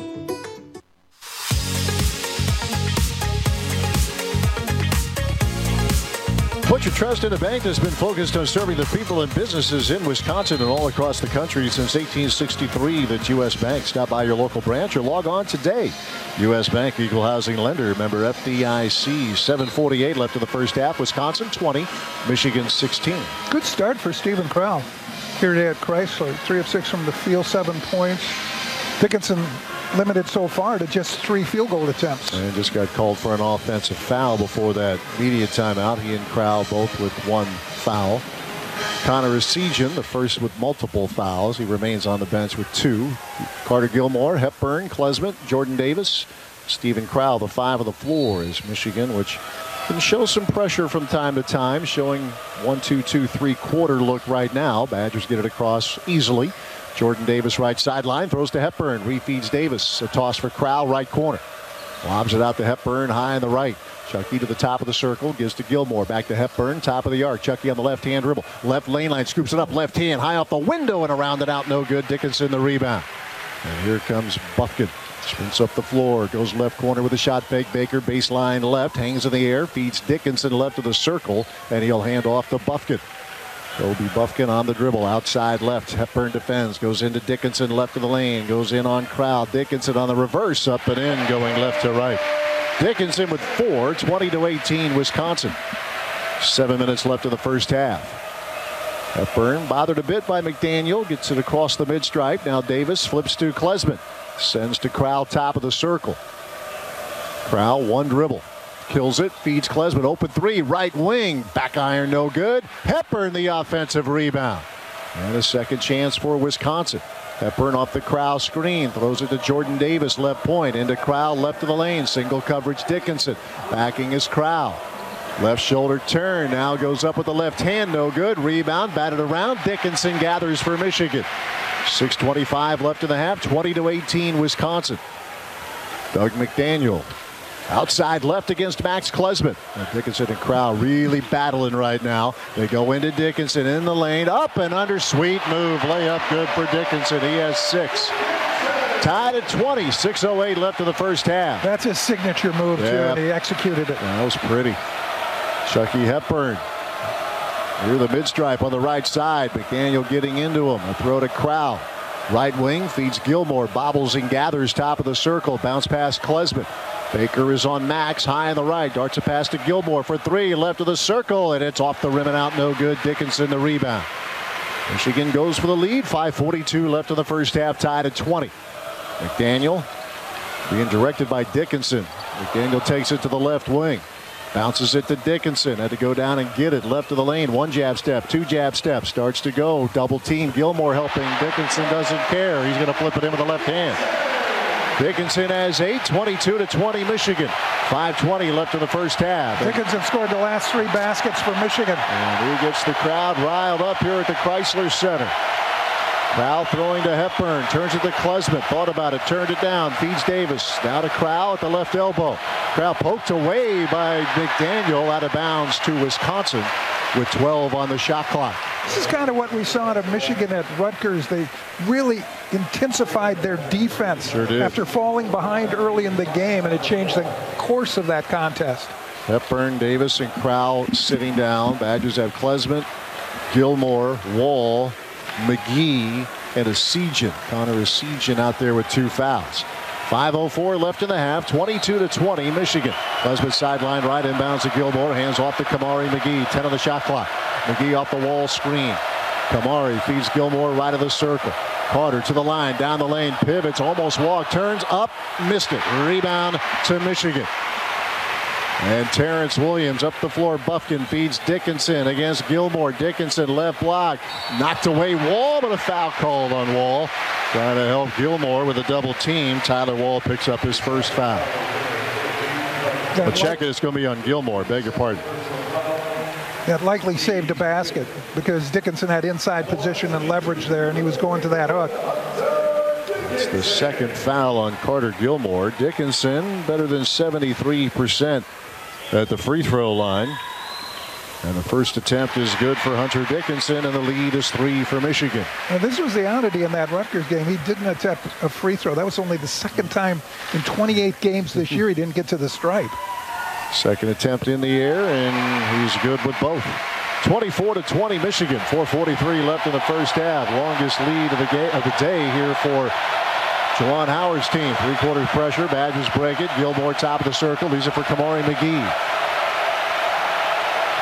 S2: Put your trust in a bank that's been focused on serving the people and businesses in Wisconsin and all across the country since eighteen sixty-three. That's U S Bank. Stop by your local branch or log on today. U S Bank, equal housing lender, member F D I C. seven forty-eight left in the first half. Wisconsin twenty, Michigan sixteen.
S3: Good start for Stephen Crowell. here today at Chrysler. Three of six from the field, seven points. Dickinson limited so far to just three field goal attempts.
S2: And just got called for an offensive foul before that media timeout. He and Crowell both with one foul. Connor Essegian, the first with multiple fouls. He remains on the bench with two. Carter Gilmore, Hepburn, Klesmit, Jordan Davis, Stephen Crowell, the five of the floor is Michigan, which can show some pressure from time to time, showing one two two three quarter look right now. Badgers get it across easily. Jordan Davis right sideline, throws to Hepburn, refeeds Davis. A toss for Crowell, right corner. Lobs it out to Hepburn, high on the right. Chucky to the top of the circle, gives to Gilmore. Back to Hepburn, top of the arc. Chucky on the left-hand dribble. Left lane line, scoops it up, left hand, high off the window and around it out, no good. Dickinson the rebound. And here comes Bufkin. Sprints up the floor, goes left corner with a shot fake. Baker baseline left, hangs in the air, feeds Dickinson left of the circle, and he'll hand off to Bufkin. Kobe Bufkin on the dribble, outside left. Hepburn defends, goes into Dickinson left of the lane, goes in on Crowell. Dickinson on the reverse, up and in, going left to right. Dickinson with four, twenty to eighteen, Wisconsin. Seven minutes left of the first half. Hepburn bothered a bit by McDaniel, gets it across the mid-stripe. Now Davis flips to Klesmit, sends to Crowell, top of the circle. Crowell, one dribble. Kills it, feeds Klesmit, open three, right wing, back iron, no good. Hepburn the offensive rebound. And a second chance for Wisconsin. Hepburn off the Crowell screen, throws it to Jordan Davis, left point, into Crowell, left of the lane, single coverage Dickinson. Backing is Crowell. Left shoulder turn, now goes up with the left hand, no good. Rebound, batted around, Dickinson gathers for Michigan. six twenty-five left in the half, twenty to eighteen, Wisconsin. Doug McDaniel. Outside left against Max Klesmit. And Dickinson and Crowell really battling right now. They go into Dickinson in the lane. Up and under. Sweet move. Layup good for Dickinson. He has six. Tied at twenty. six oh eight left in the first half.
S3: That's his signature move, yeah. too, and he executed it.
S2: That was pretty. Chucky Hepburn. Near the mid-stripe on the right side. McDaniel getting into him. A throw to Crowell. Right wing feeds Gilmore. Bobbles and gathers top of the circle. Bounce past Klesmit. Baker is on Max, high on the right. Darts a pass to Gilmore for three, left of the circle, and it's off the rim and out, no good. Dickinson the rebound. Michigan goes for the lead. five forty-two left in the first half, tied at twenty. McDaniel being directed by Dickinson. McDaniel takes it to the left wing. Bounces it to Dickinson. Had to go down and get it. Left of the lane. One jab step. Two jab steps. Starts to go. Double team. Gilmore helping. Dickinson doesn't care. He's going to flip it in with the left hand. Dickinson has eight. twenty-two to twenty Michigan. five twenty left in the first half.
S3: Dickinson scored the last three baskets for Michigan.
S2: And he gets the crowd riled up here at the Chrysler Center. Crowell throwing to Hepburn, turns it to Klesmit, thought about it, turned it down, feeds Davis, now to Crowell at the left elbow. Crowell poked away by McDaniel, out of bounds to Wisconsin with twelve on the shot clock.
S3: This is kind of what we saw out of Michigan at Rutgers. They really intensified their defense
S2: sure did.
S3: after falling behind early in the game, and it changed the course of that contest.
S2: Hepburn, Davis, and Crowell sitting down. Badgers have Klesmit, Gilmore, Wall, McGee, and Essegian. Connor Essegian out there with two fouls. five oh four left in the half, twenty-two to twenty, Michigan. Klesmit sideline right, inbounds to Gilmore, hands off to Kamari McGee, ten on the shot clock. McGee off the wall screen. Kamari feeds Gilmore right of the circle. Carter to the line, down the lane, pivots, almost walk, turns up, missed it. Rebound to Michigan. And Terrence Williams up the floor. Bufkin feeds Dickinson against Gilmore. Dickinson left block. Knocked away Wall, but a foul called on Wall. Trying to help Gilmore with a double team. Tyler Wall picks up his first foul. The check is going to be on Gilmore. Beg your pardon.
S3: That likely saved a basket because Dickinson had inside position and leverage there, and he was going to that hook.
S2: It's the second foul on Carter Gilmore. Dickinson better than seventy-three percent at the free throw line. And the first attempt is good for Hunter Dickinson, and the lead is three for Michigan.
S3: Now, this was the oddity in that Rutgers game. He didn't attempt a free throw. That was only the second time in twenty-eight games this year he didn't get to the stripe.
S2: Second attempt in the air, and he's good with both. twenty-four to twenty Michigan. four forty-three left in the first half. Longest lead of the, game, of the day here for Juwan Howard's team. Three-quarters pressure. Badgers break it. Gilmore top of the circle. These are for Kamari McGee.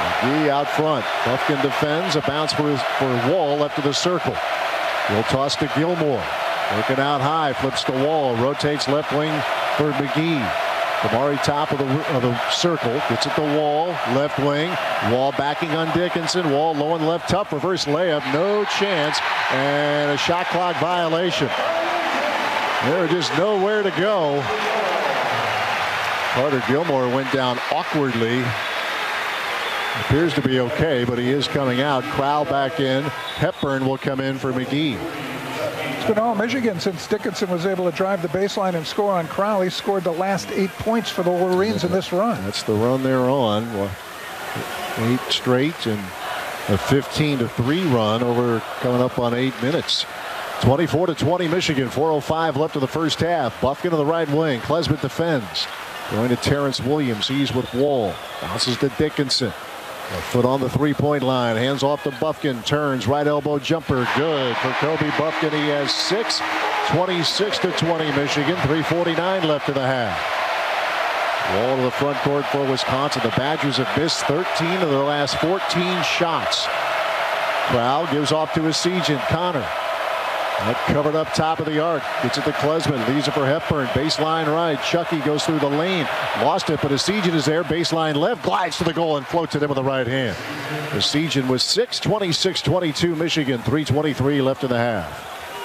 S2: McGee out front. Bufkin defends. A bounce for, for Wall left of the circle. He'll toss to Gilmore. Working out high. Flips to Wall. Rotates left wing for McGee. Kamari top of the, of the circle. Gets it to Wall. Left wing. Wall backing on Dickinson. Wall low and left tough. Reverse layup. No chance. And a shot clock violation. There just nowhere to go. Carter Gilmore went down awkwardly. Appears to be okay, but he is coming out. Crowell back in. Hepburn will come in for McGee.
S3: It's been all Michigan since Dickinson was able to drive the baseline and score on Crowell. He scored the last eight points for the Wolverines in this run.
S2: That's the run they're on. Well, eight straight and a fifteen to three run over coming up on eight minutes. twenty-four to twenty Michigan. four oh five left of the first half. Bufkin to the right wing. Klesmit defends. Going to Terrence Williams. He's with Wall. Bounces to Dickinson. A foot on the three-point line. Hands off to Bufkin. Turns. Right elbow jumper. Good for Kobe Bufkin. He has six. twenty-six to twenty Michigan. three forty-nine left in the half. Wall to the front court for Wisconsin. The Badgers have missed thirteen of their last fourteen shots. Crowell gives off to Essegian. Connor. That covered up top of the arc. Gets it to Klesmit. Leaves it for Hepburn. Baseline right. Chucky goes through the lane. Lost it, but Essegian is there. Baseline left. Glides to the goal and floats it in with the right hand. Essegian with six. twenty-six twenty-two Michigan. three twenty-three left in the half.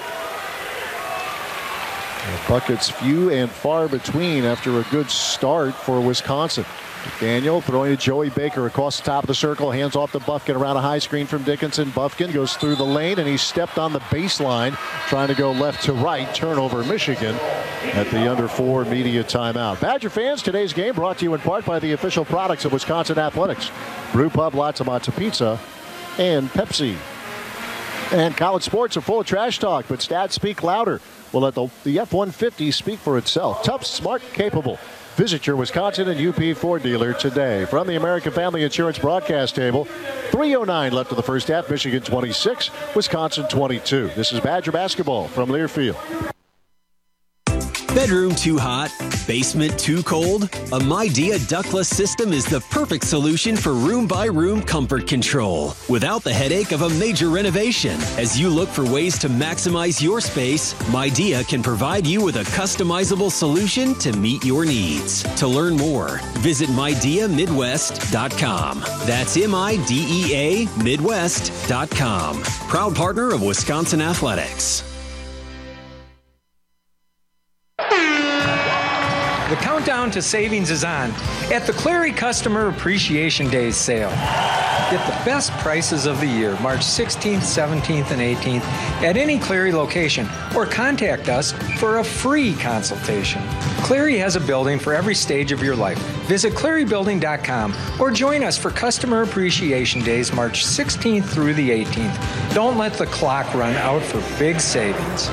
S2: The buckets few and far between after a good start for Wisconsin. Daniel throwing to Joey Baker across the top of the circle. Hands off to Bufkin around a high screen from Dickinson. Bufkin goes through the lane and he stepped on the baseline trying to go left to right. Turnover Michigan at the under four media timeout. Badger fans, today's game brought to you in part by the official products of Wisconsin Athletics. Brew Pub, Lots of Matzo Pizza, and Pepsi. And college sports are full of trash talk, but stats speak louder. Well, let the, the F one fifty speak for itself. Tough, smart, capable. Visit your Wisconsin and U P Ford dealer today. From the American Family Insurance broadcast table, three oh nine left of the first half. Michigan twenty-six, Wisconsin twenty-two. This is Badger basketball from Learfield.
S17: Bedroom too hot? Basement too cold? A Midea ductless system is the perfect solution for room-by-room comfort control without the headache of a major renovation. As you look for ways to maximize your space, Midea can provide you with a customizable solution to meet your needs. To learn more, visit Midea Midwest dot com. That's M I D E A Midwest dot com. Proud partner of Wisconsin Athletics.
S18: The countdown to savings is on at the Cleary Customer Appreciation Days sale. Get the best prices of the year, March sixteenth, seventeenth, and eighteenth at any Cleary location, or contact us for a free consultation. Cleary has a building for every stage of your life. Visit Cleary Building dot com or join us for Customer Appreciation Days, March sixteenth through the eighteenth. Don't let the clock run out for big savings.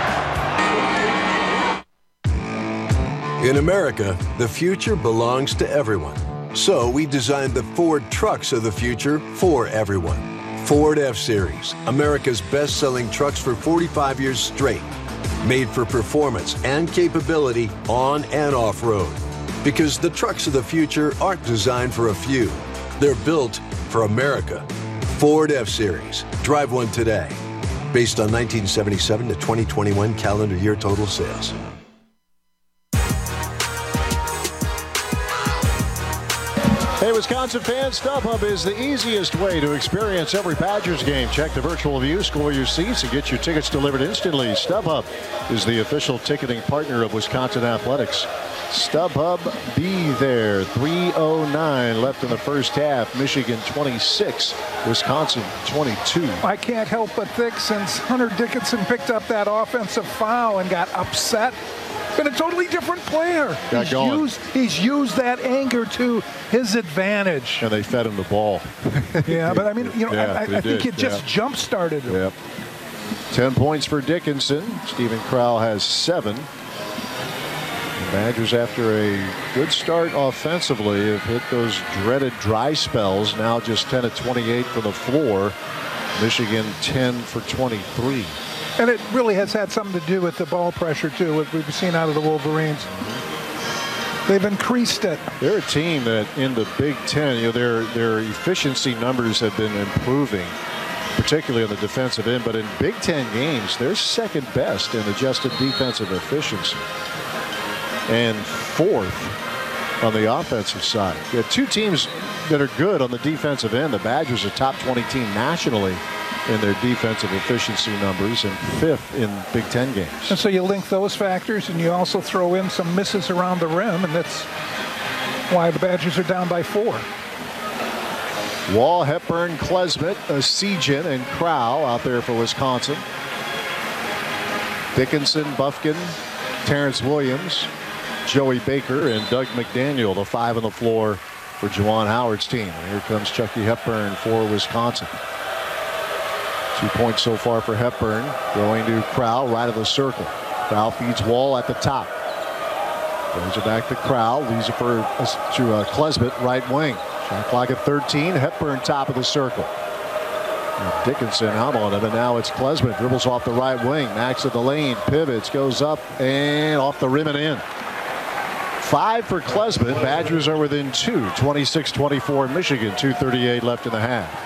S19: In America, the future belongs to everyone. So we designed the Ford trucks of the future for everyone. Ford F-Series, America's best-selling trucks for forty-five years straight. Made for performance and capability on and off-road. Because the trucks of the future aren't designed for a few. They're built for America. Ford F-Series. Drive one today. Based on nineteen seventy-seven to twenty twenty-one calendar year total sales.
S2: Hey, Wisconsin fans, StubHub is the easiest way to experience every Badgers game. Check the virtual view, score your seats, and get your tickets delivered instantly. StubHub is the official ticketing partner of Wisconsin Athletics. StubHub, be there. three oh nine left in the first half. Michigan twenty-six, Wisconsin twenty-two.
S3: I can't help but think since Hunter Dickinson picked up that offensive foul and got upset, been a totally different player.
S2: Got
S3: he's
S2: going.
S3: used he's used that anger to his advantage.
S2: And they fed him the ball.
S3: Yeah, but I mean, you know,
S2: yeah,
S3: I, I think
S2: did.
S3: it just
S2: yeah.
S3: jump started him.
S2: Yep. Ten points for Dickinson. Stephen Crowell has seven. The Badgers, after a good start offensively, have hit those dreaded dry spells. Now just ten of twenty-eight from the floor. Michigan ten for twenty-three.
S3: And it really has had something to do with the ball pressure, too, what we've seen out of the Wolverines. They've increased it.
S2: They're a team that in the Big Ten, you know, their their efficiency numbers have been improving, particularly on the defensive end. But in Big Ten games, they're second best in adjusted defensive efficiency and fourth on the offensive side. You have two teams that are good on the defensive end. The Badgers are top twenty team nationally in their defensive efficiency numbers and fifth in Big Ten games.
S3: And so you link those factors and you also throw in some misses around the rim, and that's why the Badgers are down by four.
S2: Wall, Hepburn, Klesmit, Essegian, and Crowell out there for Wisconsin. Dickinson, Bufkin, Terrence Williams, Joey Baker, and Doug McDaniel, the five on the floor for Juwan Howard's team. And here comes Chucky Hepburn for Wisconsin. Two points so far for Hepburn. Throwing to Crowell, right of the circle. Crowell feeds Wall at the top. Throws it back to Crowell. Leaves it for to uh, Klesmit, right wing. Shot clock at thirteen. Hepburn top of the circle. And Dickinson out on him, and now it's Klesmit. Dribbles off the right wing. Max at the lane. Pivots. Goes up and off the rim and in. Five for Klesmit. Badgers are within two. twenty-six twenty-four Michigan. two thirty-eight left in the half.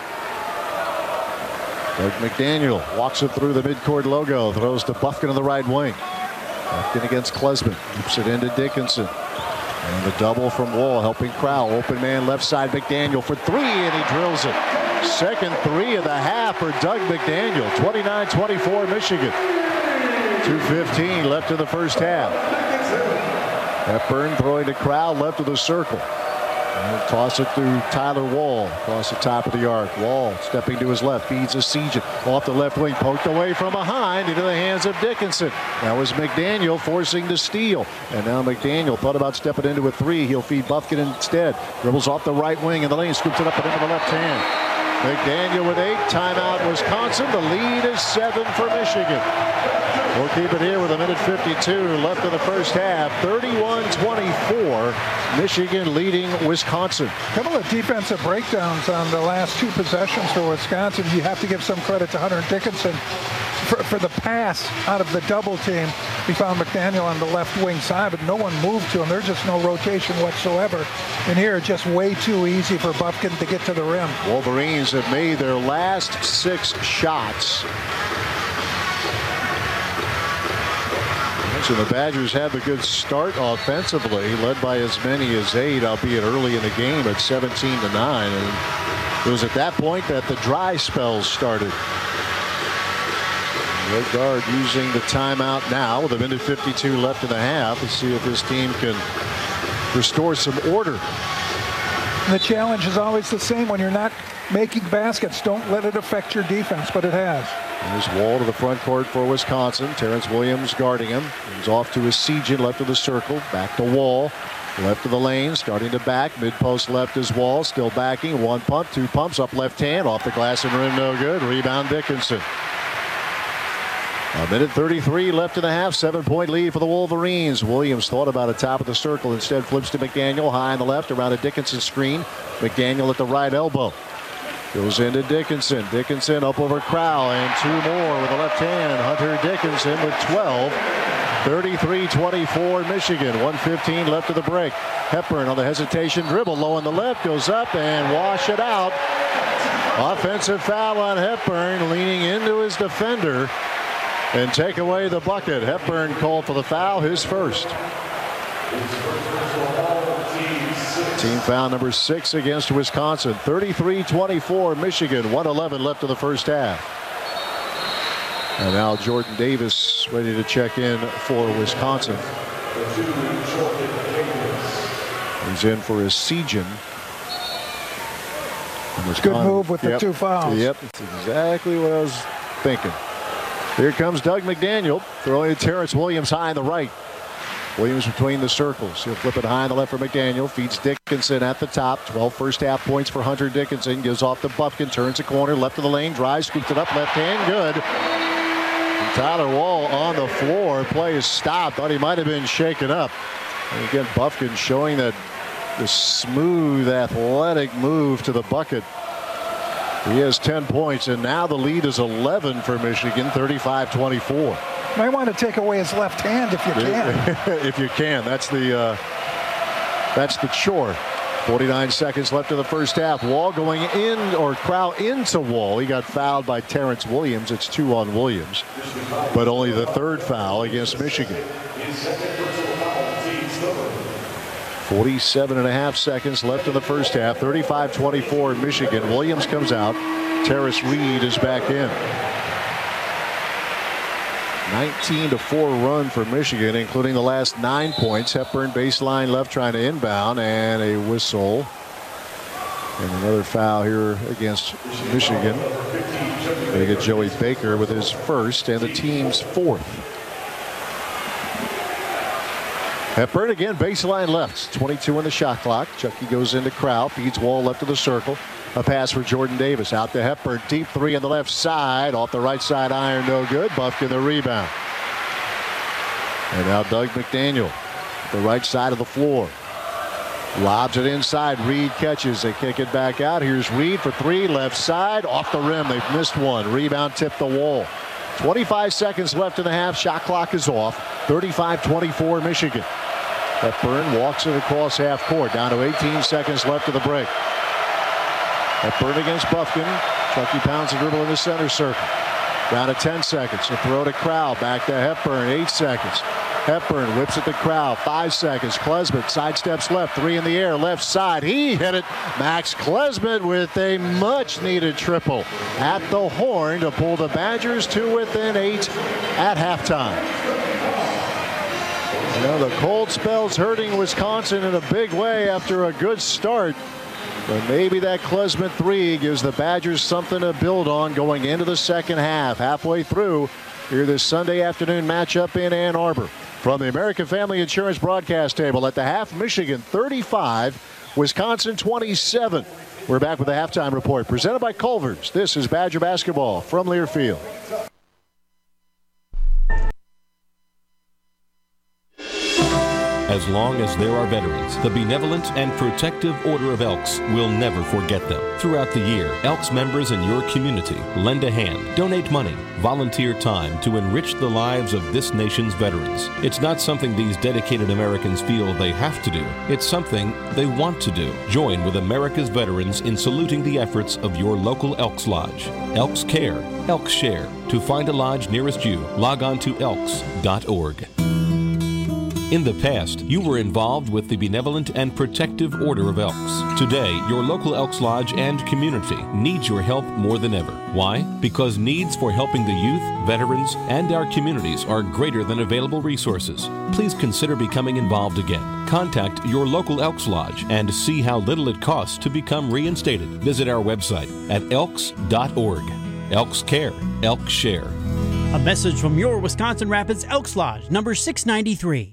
S2: Doug McDaniel walks it through the midcourt logo. Throws to Bufkin on the right wing. Bufkin against Klesmit. Loops it into Dickinson. And the double from Wall helping Crowell. Open man left side. McDaniel for three, and he drills it. Second three of the half for Doug McDaniel. twenty-nine twenty-four Michigan. two fifteen left in the first half. Hepburn throwing to Crowell left of the circle. And toss it through Tyler Wall across the top of the arc. Wall stepping to his left, feeds Essegian off the left wing, poked away from behind into the hands of Dickinson. That was McDaniel forcing the steal. And now McDaniel thought about stepping into a three. He'll feed Bufkin instead. Dribbles off the right wing in the lane, scoops it up and into the left hand. McDaniel with eight. Timeout Wisconsin. The lead is seven for Michigan. We'll keep it here with a minute fifty-two left in the first half. thirty-one twenty-four. Michigan leading Wisconsin.
S3: A couple of defensive breakdowns on the last two possessions for Wisconsin. You have to give some credit to Hunter Dickinson for, for the pass out of the double team. He found McDaniel on the left wing side, but no one moved to him. There's just no rotation whatsoever. And here, just way too easy for Bufkin to get to the rim.
S2: Wolverines have made their last six shots. So the Badgers have a good start offensively, led by as many as eight, albeit early in the game at seventeen to nine. And it was at that point that the dry spells started. Red Guard using the timeout now with a minute fifty-two left in the half to see if this team can restore some order.
S3: And the challenge is always the same when you're not making baskets. Don't let it affect your defense, but it has.
S2: There's Wall to the front court for Wisconsin. Terrence Williams guarding him. He's off to Essegian, left of the circle. Back to Wall. Left of the lane, starting to back. Mid-post left is Wall. Still backing. One pump, two pumps up left hand. Off the glass and rim, no good. Rebound Dickinson. A minute thirty-three left in the half. Seven-point lead for the Wolverines. Williams thought about a top of the circle. Instead flips to McDaniel. High on the left around a Dickinson screen. McDaniel at the right elbow. Goes into Dickinson. Dickinson up over Crowell, and two more with the left hand. Hunter Dickinson with twelve. thirty-three twenty-four Michigan. one fifteen left of the break. Hepburn on the hesitation dribble. Low on the left. Goes up and wash it out. Offensive foul on Hepburn, leaning into his defender and take away the bucket. Hepburn called for the foul, his first. Team foul number six against Wisconsin. thirty-three twenty-four Michigan. one eleven left in the first half. And now Jordan Davis ready to check in for Wisconsin. He's in for Essegian.
S3: Good move with the
S2: yep.
S3: two fouls.
S2: Yep, that's exactly what I was thinking. Here comes Doug McDaniel throwing to Terrence Williams high on the right. Williams between the circles. He'll flip it high on the left for McDaniel. Feeds Dickinson at the top. twelve first half points for Hunter Dickinson. Gives off to Bufkin. Turns the corner. Left of the lane. Drives. Scoops it up. Left hand. Good. And Tyler Wall on the floor. Play is stopped. Thought he might have been shaken up. And again, Bufkin showing that the smooth, athletic move to the bucket. He has ten points, and now the lead is eleven for Michigan, thirty-five twenty-four.
S3: Might want to take away his left hand if you can.
S2: If you can. That's the uh, That's the chore. forty-nine seconds left in the first half. Wall going in, or Crow into Wall. He got fouled by Terrence Williams. It's two on Williams, but only the third foul against Michigan. forty-seven and a half seconds left in the first half. thirty-five twenty-four in Michigan. Williams comes out. Terrace Reed is back in. nineteen to four run for Michigan, including the last nine points. Hepburn baseline left trying to inbound, and a whistle. And another foul here against Michigan. They get Joey Baker with his first and the team's fourth. Hepburn again, baseline left. twenty-two in the shot clock. Chucky goes into Crow, feeds Wall left of the circle. A pass for Jordan Davis. Out to Hepburn. Deep three on the left side. Off the right side iron, no good. Bufkin the rebound. And now Doug McDaniel, the right side of the floor. Lobs it inside. Reed catches. They kick it back out. Here's Reed for three. Left side. Off the rim. They've missed one. Rebound tipped the Wall. twenty-five seconds left in the half. Shot clock is off. thirty-five twenty-four Michigan. Hepburn walks it across half court. Down to eighteen seconds left of the break. Hepburn against Bufkin. Chucky pounds the dribble in the center circle. Down to ten seconds. A throw to Crow. Back to Hepburn. Eight seconds. Hepburn whips it to Crow. Five seconds. Klesmit sidesteps left. Three in the air. Left side. He hit it. Max Klesmit with a much-needed triple at the horn to pull the Badgers to within eight at halftime. You know, the cold spell's hurting Wisconsin in a big way after a good start. But maybe that Klesmit three gives the Badgers something to build on going into the second half. Halfway through here this Sunday afternoon matchup in Ann Arbor. From the American Family Insurance broadcast table at the half, Michigan thirty-five, Wisconsin twenty-seven. We're back with the halftime report presented by Culver's. This is Badger basketball from Learfield.
S20: As long as there are veterans, the Benevolent and Protective Order of Elks will never forget them. Throughout the year, Elks members in your community lend a hand, donate money, volunteer time to enrich the lives of this nation's veterans. It's not something these dedicated Americans feel they have to do. It's something they want to do. Join with America's veterans in saluting the efforts of your local Elks Lodge. Elks Care, Elks Share. To find a lodge nearest you, log on to elks dot org. In the past, you were involved with the Benevolent and Protective Order of Elks. Today, your local Elks Lodge and community needs your help more than ever. Why? Because needs for helping the youth, veterans, and our communities are greater than available resources. Please consider becoming involved again. Contact your local Elks Lodge and see how little it costs to become reinstated. Visit our website at elks dot org. Elks Care, Elks Share.
S21: A message from your Wisconsin Rapids Elks Lodge, number six ninety-three.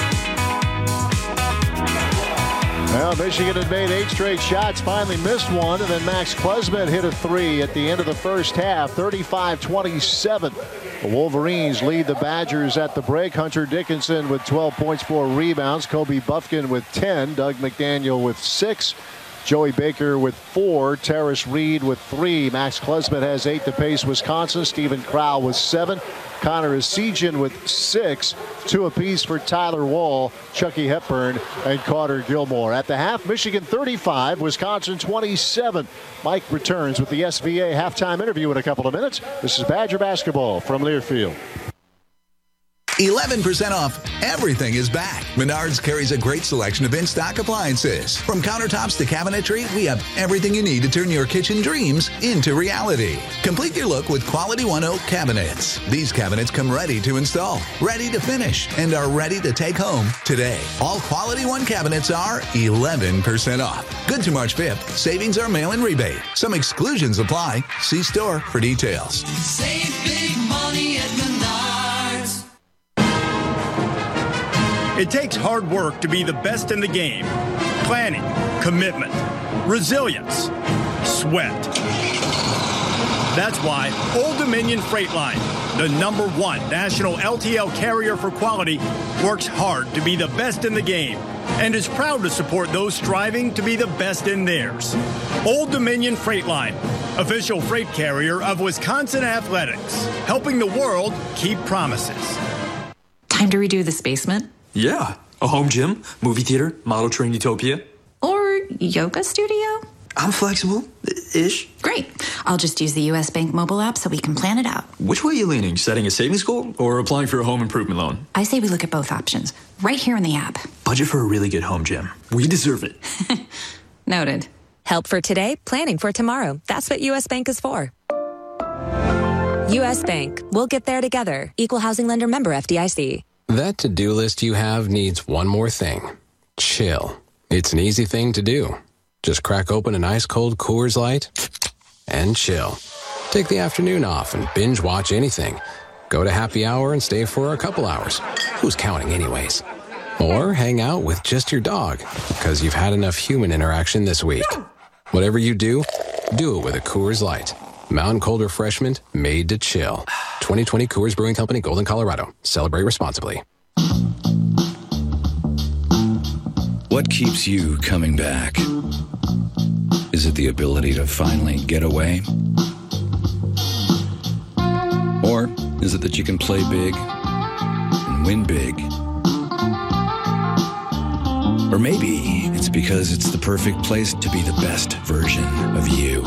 S2: Well, Michigan had made eight straight shots, finally missed one, and then Max Klesmit hit a three at the end of the first half, thirty-five twenty-seven. The Wolverines lead the Badgers at the break. Hunter Dickinson with twelve points, four rebounds. Kobe Bufkin with ten. Doug McDaniel with six. Joey Baker with four. Terrace Reed with three. Max Klesmit has eight to pace Wisconsin. Stephen Crow with seven. Connor Essegian with six. Two apiece for Tyler Wall, Chucky Hepburn, and Carter Gilmore. At the half, Michigan thirty-five, Wisconsin twenty-seven. Mike returns with the S V A halftime interview in a couple of minutes. This is Badger basketball from Learfield.
S22: eleven percent off. Everything is back. Menards carries a great selection of in-stock appliances. From countertops to cabinetry, we have everything you need to turn your kitchen dreams into reality. Complete your look with Quality One Oak cabinets. These cabinets come ready to install, ready to finish, and are ready to take home today. All Quality One cabinets are eleven percent off. Good to March fifth. Savings are mail-in rebate. Some exclusions apply. See store for details.
S23: Save big money at Menards.
S24: It takes hard work to be the best in the game. Planning, commitment, resilience, sweat. That's why Old Dominion Freight Line, the number one national L T L carrier for quality, works hard to be the best in the game and is proud to support those striving to be the best in theirs. Old Dominion Freight Line, official freight carrier of Wisconsin Athletics, helping the world keep promises.
S25: Time to redo this basement?
S9: Yeah,
S1: A home gym, movie theater, model train utopia.
S4: Or yoga studio?
S1: I'm flexible-ish.
S4: Great. I'll just use the U S Bank mobile app so we can plan it out.
S1: Which way are you leaning? Setting a savings goal or applying for a home improvement loan?
S4: I say we look at both options, right here in the app.
S1: Budget for a really good home gym. We deserve it.
S4: Noted.
S6: Help for today, planning for tomorrow. That's what U S Bank is for. U S Bank. We'll get there together. Equal housing lender member F D I C.
S8: That to-do list you have needs one more thing. Chill. It's an easy thing to do. Just crack open an ice-cold Coors Light and chill. Take the afternoon off and binge watch anything. Go to happy hour and stay for a couple hours. Who's counting anyways? Or hang out with just your dog, because you've had enough human interaction this week. Whatever you do, do it with a Coors Light. Mountain Cold Refreshment made to chill. twenty twenty Coors Brewing Company, Golden, Colorado. Celebrate responsibly.
S25: What keeps you coming back? Is it the ability to finally get away? Or is it that you can play big and win big? Or maybe it's because it's the perfect place to be the best version of you.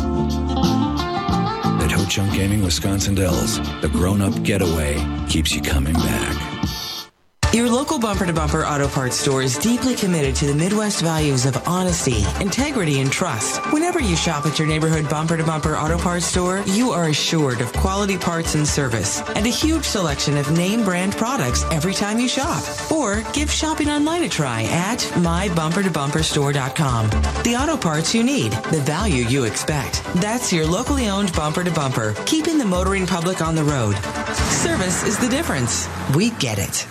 S25: At Ho Chunk Gaming Wisconsin Dells, the grown-up getaway keeps you coming back.
S26: Your local Bumper to Bumper Auto Parts store is deeply committed to the Midwest values of honesty, integrity, and trust. Whenever you shop at your neighborhood Bumper to Bumper Auto Parts store, you are assured of quality parts and service and a huge selection of name brand products every time you shop. Or give shopping online a try at my bumper to bumper store dot com. The auto parts you need, the value you expect. That's your locally owned Bumper to Bumper, keeping the motoring public on the road. Service is the difference. We get it.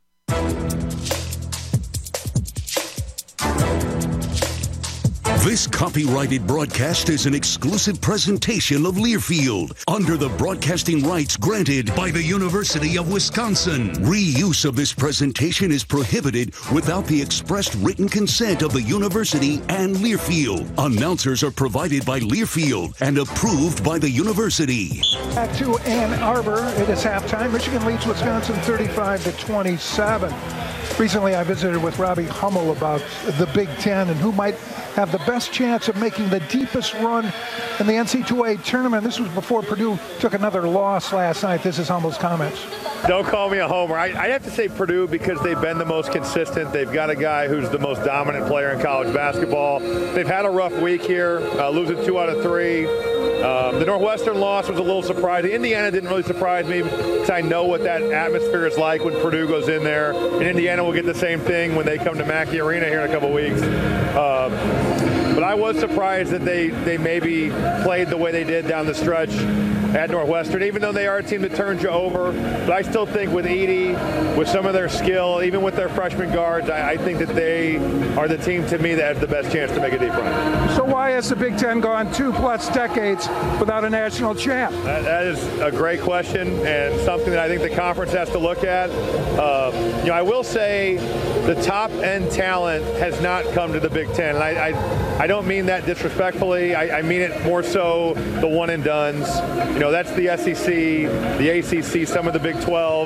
S27: This copyrighted broadcast is an exclusive presentation of Learfield under the broadcasting rights granted by the University of Wisconsin. Reuse of this presentation is prohibited without the expressed written consent of the university and Learfield. Announcers are provided by Learfield and approved by the university.
S3: Back to Ann Arbor. It is halftime. Michigan leads Wisconsin thirty-five to twenty-seven. Recently, I visited with Robbie Hummel about the Big Ten and who might have the best chance of making the deepest run in the N C double A tournament. This was before Purdue took another loss last night. This is Hummel's comments.
S28: Don't call me a homer. I, I have to say Purdue because they've been the most consistent. They've got a guy who's the most dominant player in college basketball. They've had a rough week here, uh, losing two out of three. Um, the Northwestern loss was a little surprising. Indiana didn't really surprise me because I know what that atmosphere is like when Purdue goes in there. And Indiana will get the same thing when they come to Mackey Arena here in a couple weeks. Um, but I was surprised that they, they maybe played the way they did down the stretch at Northwestern, even though they are a team that turns you over. But I still think with Edey, with some of their skill, even with their freshman guards, I, I think that they are the team to me that has the best chance to make a deep run.
S3: So why has the Big Ten gone two plus decades without a national champ?
S28: That, that is a great question and something that I think the conference has to look at. Uh, you know, I will say the top end talent has not come to the Big Ten. And I, I, I don't mean that disrespectfully. I, I mean it more so the one and dones. You know, that's the S E C, the A C C, some of the Big twelve.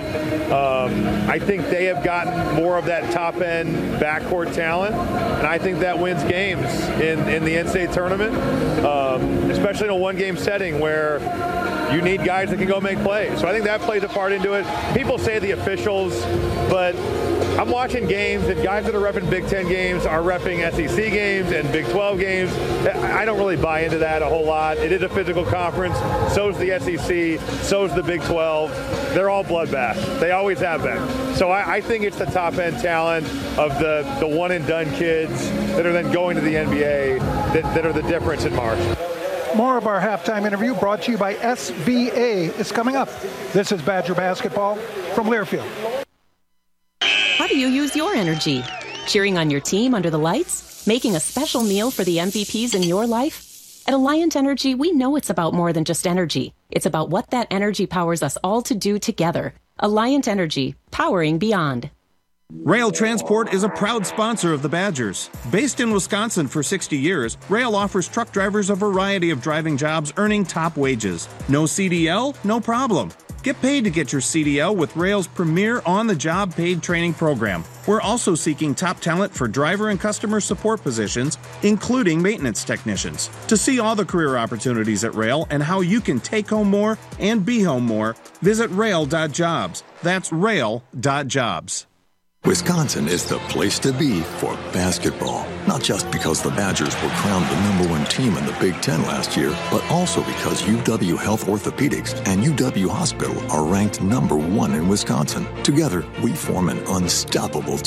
S28: Um, I think they have gotten more of that top-end backcourt talent, and I think that wins games in, in the N C double A tournament, um, especially in a one-game setting where you need guys that can go make plays. So I think that plays a part into it. People say the officials, but I'm watching games, and guys that are repping Big Ten games are repping S E C games and Big twelve games. I don't really buy into that a whole lot. It is a physical conference. So is the S E C. So is the Big twelve. They're all bloodbath. They always have been. So I, I think it's the top-end talent of the, the one-and-done kids that are then going to the N B A that, that are the difference in March.
S3: More of our halftime interview brought to you by S V A is coming up. This is Badger Basketball from Learfield.
S29: How do you use your energy? Cheering on your team under the lights? Making a special meal for the M V Ps in your life? At Alliant Energy, we know it's about more than just energy. It's about what that energy powers us all to do together. Alliant Energy, powering beyond.
S30: Rail Transport is a proud sponsor of the Badgers. Based in Wisconsin for sixty years, Rail offers truck drivers a variety of driving jobs earning top wages. No C D L? No problem. Get paid to get your C D L with Rail's premier on-the-job paid training program. We're also seeking top talent for driver and customer support positions, including maintenance technicians. To see all the career opportunities at Rail and how you can take home more and be home more, visit rail dot jobs. That's rail dot jobs.
S5: Wisconsin is the place to be for basketball. Not just because the Badgers were crowned the number one team in the Big Ten last year, but also because U W Health Orthopedics and U W Hospital are ranked number one in Wisconsin. Together, we form an unstoppable